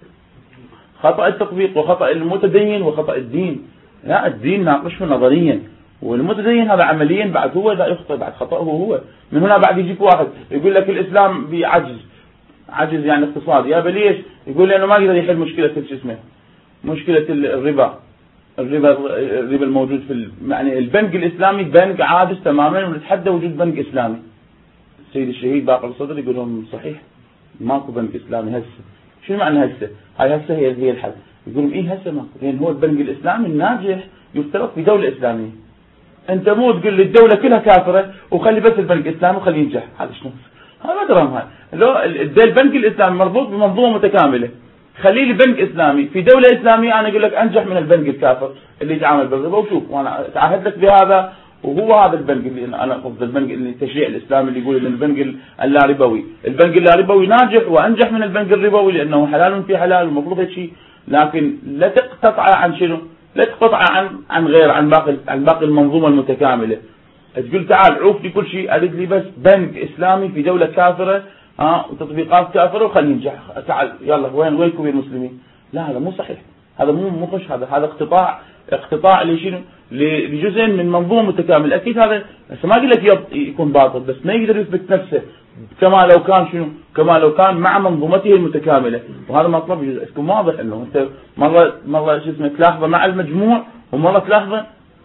خطأ التطبيق وخطأ المتدين وخطأ الدين. لا الدين ناقشه نظريا، والمتدين هذا عمليا بعد هو لا يخطئ بعد خطأه هو. من هنا بعد يجيك واحد يقول لك الإسلام بعجز، عجز يعني اقتصاد. يا بليش يقول لي أنه ما يقدر يحل مشكلة اسمه مشكلة الربا، الربا الربا الموجود في يعني البنك الإسلامي بنك عاجز تماما، ونتحدى وجود بنك إسلامي. السيد الشهيد باقر الصدر يقول لهم صحيح ماكو بنك إسلامي هسه. شو معنى هسه؟ هاي هسه هي هي الحل. يقول لهم إيه هسه ماكو، لأن هو البنك الإسلامي الناجح يفترض في دولة إسلامية. أنت مو تقول لي الدولة كلها كافرة وخلي بس البنك الإسلامي وخليه ينجح، هذا شنو؟ هذا ما درهم. هاي لو البنك الإسلامي مربوط بمنظومة متكاملة، خلي لي بنك إسلامي في دولة إسلامية، أنا أقول لك أنجح من البنك الكافر اللي يتعامل بالربا، وشوف وأنا أتعهد لك بهذا، وهو هذا البنك اللي أنا قصد البنك اللي التشريع الإسلامي اللي يقول إن البنك اللا ربوي، البنك اللا ربوي ناجح وأنجح من البنك الربوي لأنه حلال في حلال ومفروض شيء، لكن لا تقطع عن شنو؟ لا تقطع عن عن غير عن باقي عن باقي المنظومة المتكاملة. تقول تعال عوف لي كل شيء، أريد لي بس بنك إسلامي في دولة كافرة ها وتطبيقات كافرة وخليه ينجح، تعال يلا وين وينكم يا المسلمين؟ لا هذا مو صحيح، هذا مو مو خش، هذا هذا اقتطاع اقتطاع لشنو؟ لجزء من منظومة متكامل. أكيد هذا بس ما أقول لك يكون باطل، بس ما يقدر يثبت نفسه كما لو كان شنو؟ كما لو كان مع منظومته المتكاملة، وهذا مطلب يكون واضح انه انت مرة مرة شو اسمه تلاحظه مع المجموع ومرة تلاحظه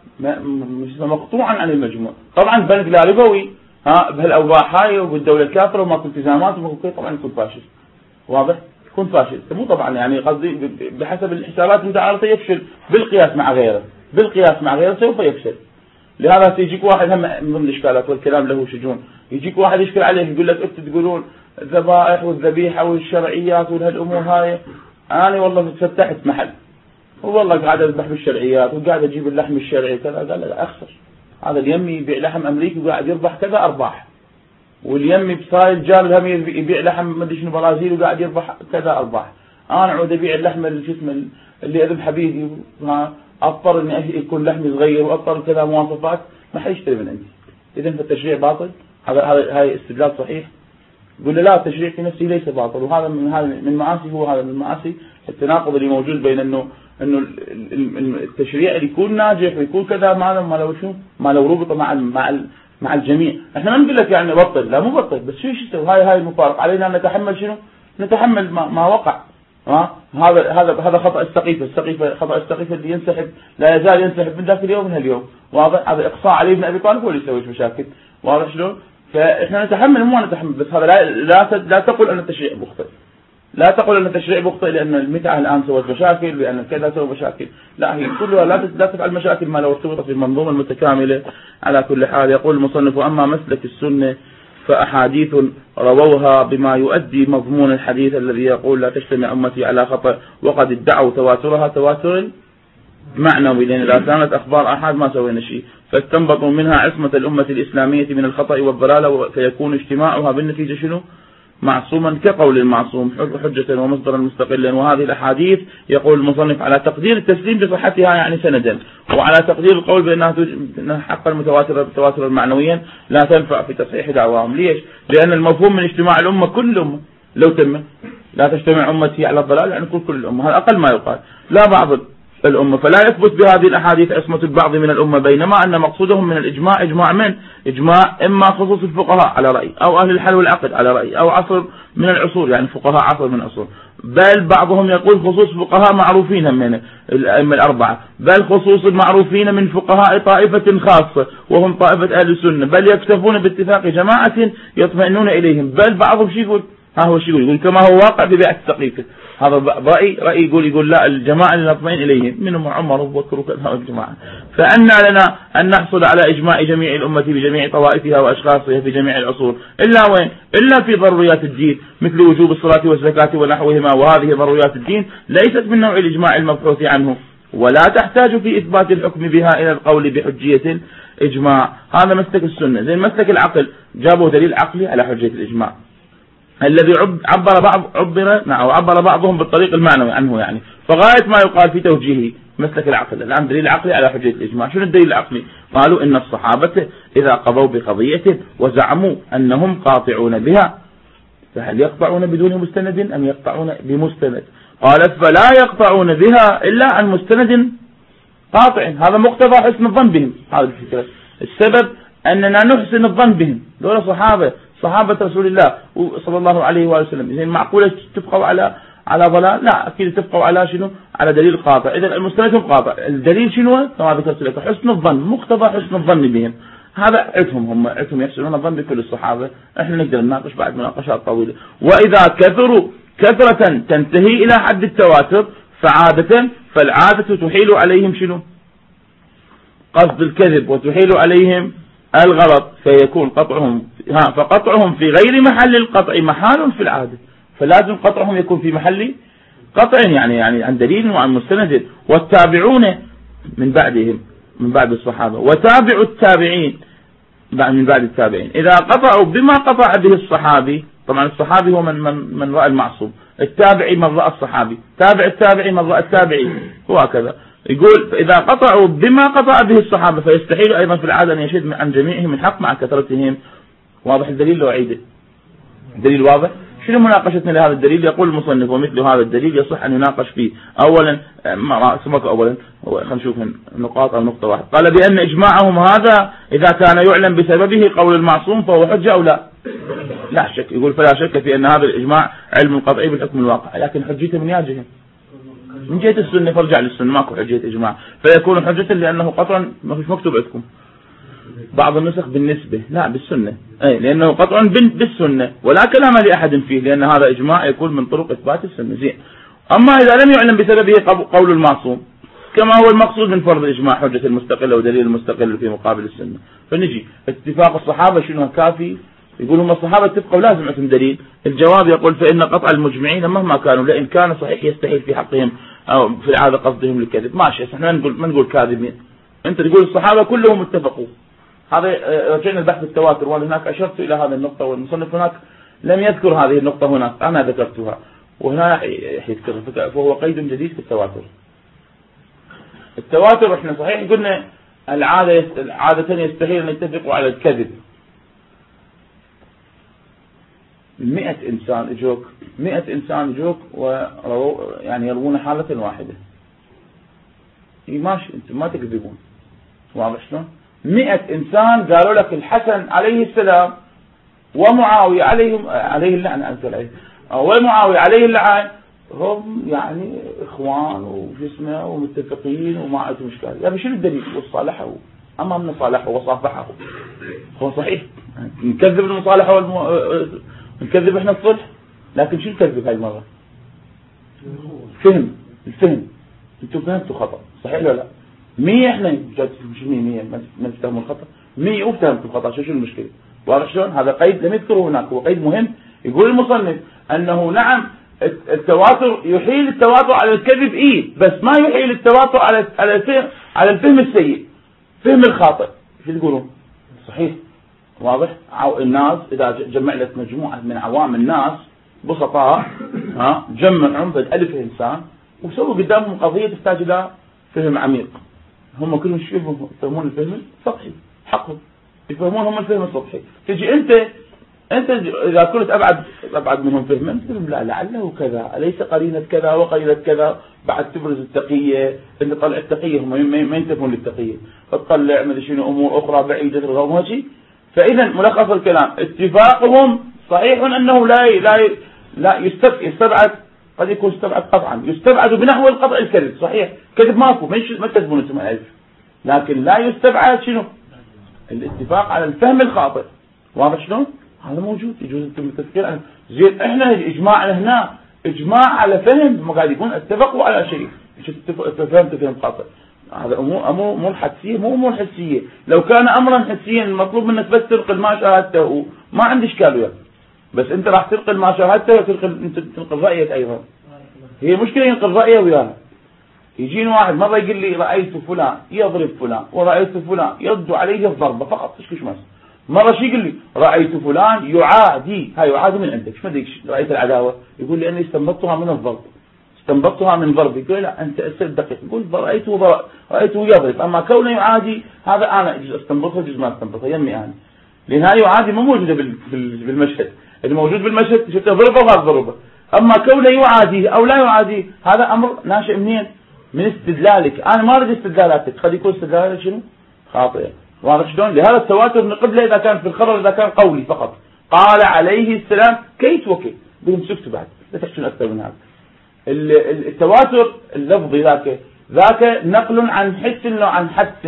مقطوعا عن المجموع. طبعا بنك لا ربوي ها بهالاوضاع هاي وبالدولة الكافرة وماكو التزامات وماكو، طبعا يكون فاشل، واضح؟ يكون فاشل، مو طبعا يعني قصدي بحسب الحسابات المتعارفة يفشل بالقياس مع غيره، بالقياس مع غيره سوف يفشل. لهذا يجيك واحد هم من ضمن الاشكالات والكلام له شجون، يجيك واحد يشكل عليه يقول لك انتم تقولون الذبائح والذبيحه والشرعيات وهالامور هاي، انا والله فتحت محل والله قاعد اذبح بالشرعيات وقاعد اجيب اللحم الشرعي كذا، قال لا اخسر، هذا اليمي يبيع لحم امريكي وقاعد يربح كذا ارباح، واليمي بصاير جاب هم يبيع لحم ما ادري شنو برازيل وقاعد يربح كذا ارباح، انا اعود ابيع اللحم الجسم اللي اذبحه بيدي اضطر اني يكون لحمي صغير واضطر كذا مواصفات، ما حيشتري من عندي. اذا فالتشريع باطل؟ هذا هذا هاي استدلال صحيح؟ يقول لا التشريع في نفسه ليس باطل، وهذا من هذا من معاصي، هو هذا من معاصي التناقض اللي موجود بين انه انه التشريع اللي يكون ناجح ويكون كذا ما ما لو شو ما لو ربط مع مع مع الجميع. احنا ما نقول لك يعني بطل، لا مو بطل، بس شو ايش يسوي؟ هاي هاي المفارقه علينا ان نتحمل شنو؟ نتحمل ما, ما وقع. ها هذا هذا هذا خطأ السقيفة، السقيفة خطأ السقيفة اللي ينسحب لا يزال ينسحب من ذاك اليوم من هاليوم، واضح؟ هذا إقصاء علي بن أبي طالب هو اللي يسوي مشاكل، واضح شلون؟ فإحنا نتحمل مو نتحمل، بس هذا لا لا لا تقول أن التشريع مخطئ، لا تقول أن التشريع مخطئ لأن المتعة الآن سوت مشاكل، لأن كذا سوى مشاكل، لا هي كلها لا لا تفعل مشاكل ما لو ارتبطت بالمنظومة المتكاملة. على كل حال يقول المصنف: أما مسلك السنة فأحاديث رووها بما يؤدي مضمون الحديث الذي يقول لا تجتمع أمتي على خطأ، وقد ادعوا تواترها تواتر معنوي، لأن إذا كانت أخبار أحد ما سوينا شيء، فاستنبطوا منها عصمة الأمة الإسلامية من الخطأ والضلال، فيكون اجتماعها بالنتيجة شنو؟ معصوما كقول المعصوم حجة ومصدرا مستقلا. وهذه الأحاديث يقول المصنف على تقدير التسليم بصحتها يعني سندا، وعلى تقدير القول بأنها حقا متواترة تواترا معنويا لا تنفع في تصحيح دعواهم. ليش؟ لأن المفهوم من اجتماع الأمة كل الأمة لو تم لا تجتمع أمتي على الضلال يعني كل كل الأمة، هذا أقل ما يقال، لا بعض الأمة، فلا يثبت بهذه الأحاديث عصمة البعض من الأمة، بينما أن مقصودهم من الإجماع إجماع من؟ إجماع إما خصوص الفقهاء على رأي، أو أهل الحل والعقد على رأي، أو عصر من العصور يعني فقهاء عصر من العصور، بل بعضهم يقول خصوص فقهاء معروفين من الأئمة الأربعة، بل خصوص المعروفين من فقهاء طائفة خاصة وهم طائفة أهل السنة، بل يكتفون باتفاق جماعة يطمئنون إليهم، بل بعضهم شيء يقول ها هو شيء يقول, يقول كما هو واقع ببيعة السقيفة، هذا رأي رأي يقول يقول لا الجماعة اللي نطمئن إليهم منهم عمر وابو بكر وكذا الجماعة، فأنا لنا أن نحصل على إجماع جميع الأمة بجميع طوائفها وأشخاصها في جميع العصور، إلا وين؟ إلا في ضروريات الدين مثل وجوب الصلاة والزكاة ونحوهما، وهذه ضروريات الدين ليست من نوع الإجماع المبحوث عنه، ولا تحتاج في إثبات الحكم بها إلى القول بحجية الإجماع. هذا مسلك السنة. زي مسلك العقل جابوا دليل عقلي على حجية الإجماع الذي عبر بعض عبر نعم وعبر بعضهم بالطريق المعنوي عنه، يعني فغاية ما يقال في توجيهه مسلك العقل. الآن دليل عقلي على حجية الإجماع. شنو الدليل العقلي؟ قالوا إن الصحابة إذا قضوا بقضية وزعموا أنهم قاطعون بها فهل يقطعون بدون مستند أم يقطعون بمستند؟ قالت فلا يقطعون بها إلا عن مستند قاطع، هذا مقتضى حسن الظن بهم. هذا الفكرة، السبب أننا نحسن الظن بهم، دول صحابة صحابة رسول الله صلى الله عليه وآله وسلم، إذن معقولة تبقوا على على ضلال؟ لا، أكيد تبقوا على شنو؟ على دليل قاطع. إذن المستند قاطع، الدليل شنو؟ كما ذكرت لك حسن الظن، مقتضى حسن الظن بهم. هذا عتهم، هم عتهم يحسنون الظن بكل الصحابة. احنا نقدر نناقش بعد مناقشات طويلة. وإذا كثروا كثرة تنتهي إلى حد التواتر فعادة فالعادة تحيل عليهم شنو؟ قصد الكذب، وتحيل عليهم الغلط، فيكون قطعهم ها فقطعهم في غير محل القطع محال في العادة، فلازم قطعهم يكون في محل قطع يعني يعني عن دليل وعن مستند. والتابعون من بعدهم من بعد الصحابة وتابعوا التابعين من بعد التابعين إذا قطعوا بما قطع به الصحابي. طبعا الصحابي هو من من, من رأى المعصوم، التابعي من رأى الصحابي، تابع التابعي من رأى التابعي، وهكذا. يقول إذا قطعوا بما قطع به الصحابة فيستحيل أيضا في العادة أن يشهد عن جميعهم الحق مع كثرتهم. واضح الدليل لو أعيده؟ الدليل واضح؟ شنو مناقشتنا لهذا الدليل؟ يقول المصنف ومثل هذا الدليل يصح أن يناقش فيه. أولا ما اسمك أولا خلينا نشوف نقاط أو نقطة واحدة. قال بأن إجماعهم هذا إذا كان يعلم بسببه قول المعصوم فهو حجة أو لا؟ لا شك. يقول فلا شك في أن هذا الإجماع علم قطعي بالحكم الواقع، لكن حجته من ياجهم من جهة السنة، فرجع للسنة ماكو حجة إجماع، فيكون حجة لأنه قطعا ما فيش مكتوب عندكم بعض النسخ بالنسبة، لا بالسنة، أي لأنه قطعا بالسنة ولا كلام لأحد فيه، لأن هذا إجماع يكون من طرق إثبات السنة. زين. أما إذا لم يعلم بسببه قول المعصوم كما هو المقصود من فرض الإجماع حجة المستقلة ودليل المستقل في مقابل السنة. فنجي اتفاق الصحابة شنو كافي؟ يقول هم الصحابة اتفقوا لازم عندهم دليل. الجواب يقول فإن قطع المجمعين مهما كانوا لئن كان صحيح يستحيل في حقهم أو في العادة قصدهم للكذب. ماشي، احنا نقول ما نقول كاذبين، انت تقول الصحابة كلهم اتفقوا. هذا رجعنا البحث التواتر، وانا هناك اشرت الى هذه النقطة والمصنف هناك لم يذكر هذه النقطة، هناك انا ذكرتها وهنا يذكرها، فهو قيد جديد في التواتر. التواتر احنا صحيح قلنا العادة عادة يستحيل ان يتفقوا على الكذب. مئة انسان اجوك مئة انسان اجوك ورووا يعني يروون حالة واحدة، ماشي انتم ما تكذبون. واضح شلون؟ مئة انسان قالوا لك الحسن عليه السلام ومعاوية عليهم عليه اللعنة أنزل عليه ومعاوية عليه اللعان هم يعني اخوان وجسمه ومتفقين وما عندهم اشكال. يعني شنو الدليل؟ وصالحه امامنا صالحه وصافحه. هو صحيح نكذب المصالحه والم... نكذب احنا الصلح، لكن شو نكذب هاي المره؟ فهم الفهم. انتم فهمتوا خطأ صحيح ولا لا؟ مية احنا مش مية مية ما نفتهموا الخطأ، مية وفتهمتوا الخطأ. شو شو المشكلة؟ واضح شلون؟ هذا قيد لم يذكره هناك، هو قيد مهم. يقول المصنف انه نعم التواتر يحيل التواتر على الكذب ايه، بس ما يحيل التواتر على على الفهم على الفهم السيء، فهم الخاطئ. شو تقولون؟ صحيح. واضح؟ الناس اذا جمع لك مجموعة من عوام الناس بسطاء ها جمعهم بالالف انسان وسووا قدامهم قضية تحتاج الى فهم عميق، هم كلهم شو يفهمون؟ الفهم السطحي حقهم، يفهمون هم الفهم السطحي. تجي انت انت اذا كنت ابعد ابعد منهم فهما تقول لا لعله كذا، اليس قرينة كذا وقرينة كذا، بعد تبرز التقية، انت طلع التقية هم ما ينتبهون للتقية، فتطلع ما ادري شنو امور اخرى بعيدة غير شيء. فاذا ملخص الكلام اتفاقهم صحيح انه لا لا لا يستبعد، قد يكون يستبعد قطعا، يستبعد بنحو القطع الكذب. صحيح كذب ماكو ما تكذبون انتم الف، لكن لا يستبعد شنو؟ الاتفاق على الفهم الخاطئ. واضح شلون؟ هذا موجود، يجوز انتم متفقين عنه. زين احنا اجماعنا هنا اجماع على فهم، ما قاعد يكون اتفقوا على شيء فهمت فهم خاطئ. هذا امور امور حسيه مو امور حسيه. لو كان امرا حسيا المطلوب منك بس تنقل ما شاهدته ما عندي اشكال وياك، بس انت راح تنقل ما شاهدته وتنقل انت تنقل رايك ايضا. هي مشكله ينقل رايه وياها. يجيني واحد مره يقول لي رايت فلان يضرب فلان ورايت فلان يرد عليه الضربه فقط، ايش مس. مره شي يقول لي رايت فلان يعادي، هاي يعادي من عندك، شو بدك رايت العداوه؟ يقول لي اني استنبطتها من الضرب، استنبطتها من ضرب. يقول لا انت اسئله دقيق، يقول رايته رايته يضرب، اما كونه يعادي هذا انا اجي استنبطه جزء ما استنبطه يمي انا، لان هاي يعادي مو موجوده بالمشهد، الموجود بالمشهد شفت ضربه وهذا ضربه، اما كونه يعادي او لا يعادي هذا امر ناشئ منين؟ من استدلالك. انا ما اريد استدلالاتك، قد يكون استدلالك شنو؟ خاطئه. واضح شلون؟ لهذا التواتر نقبله اذا كان في الخبر، اذا كان قولي فقط قال عليه السلام كيت وكيت بهم سكتوا بعد لا تحشون اكثر من هذا. التواتر اللفظي ذاك ذاك نقل عن حس لو عن حدس،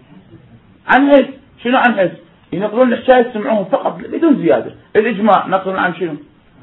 عن حس. شنو عن حس؟ ينقلون الحكايه يسمعوهم فقط بدون زياده. الاجماع نقل عن شنو؟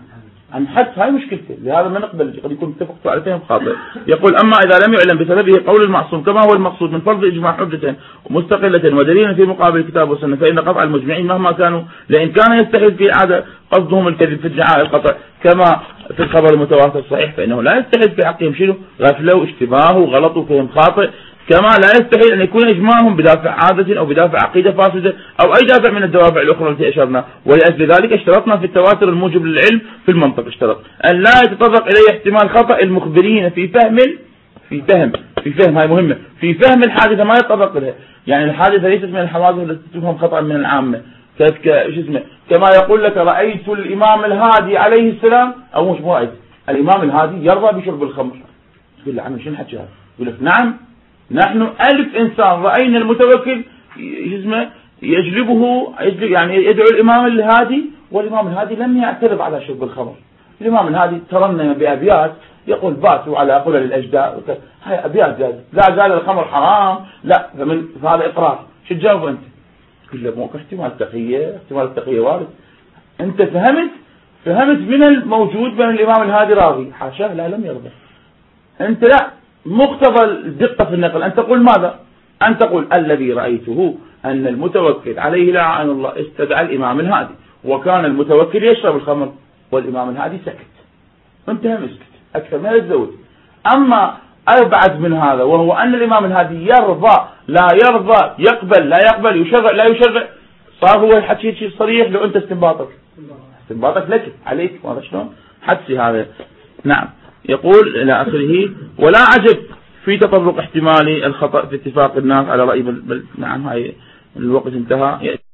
عن حدس، هاي مشكلته، لهذا ما نقبل قد يكون اتفقت على فهم خاطئ. يقول أما إذا لم يعلم بسببه قول المعصوم كما هو المقصود من فرض إجماع حجة مستقلة ودليلا في مقابل الكتاب والسنة، فإن قطع المجمعين مهما كانوا لئن كان يستحيل في العادة قصدهم الكذب في ادعاء القطع كما في الخبر المتواتر الصحيح، فإنه لا يستحيل في حقهم شنو غفلة واشتباه وغلط وفهم خاطئ، كما لا يستحيل أن يكون إجماعهم بدافع عادة أو بدافع عقيدة فاسدة أو أي دافع من الدوافع الأخرى التي أشرنا. ولأجل ذلك اشترطنا في التواتر الموجب للعلم في المنطق، اشترط أن لا يتطرق إليه احتمال خطأ المخبرين في فهم في فهم في فهم هاي مهمة في فهم الحادثة، ما يتطرق إليها. يعني الحادثة ليست من الحوادث التي تفهم خطأ من العامة، كيف اسمه كما يقول لك رأيت الإمام الهادي عليه السلام، أو مش رأيت الإمام الهادي يرضى بشرب الخمر، تقول له عم شنو الحكي هذا؟ يقول لك نعم نحن ألف إنسان رأينا المتوكل اسمه يجلبه يعني يدعو الإمام الهادي، والإمام الهادي لم يعترض على شرب الخمر. الإمام الهادي ترنم بأبيات يقول باتوا على قلل الأجداء، هاي أبيات جاز. لا قال الخمر حرام، لا فمن هذا إقرار. شو تجاوب أنت؟ تقول له مو احتمال التقية، احتمال التقية وارد. أنت فهمت فهمت من الموجود بأن الإمام الهادي راضي، حاشاه لا لم يرضى. أنت لا مقتضى الدقة في النقل أن تقول ماذا؟ أن تقول الذي رأيته أن المتوكل عليه لعن الله استدعى الإمام الهادي، وكان المتوكل يشرب الخمر والإمام الهادي سكت، انتهى مسكت، أكثر ما يتزود. أما أبعد من هذا وهو أن الإمام الهادي يرضى لا يرضى، يقبل لا يقبل، يشرع لا يشرع، صار هو الحكي شيء صريح. لو أنت استنباطك استنباطك لك عليك، وهذا شلون حدسي هذا. نعم. يقول إلى آخره ولا عجب في تطرق احتمال الخطأ في اتفاق الناس على رأي بل... بل... نعم هاي الوقت انتهى.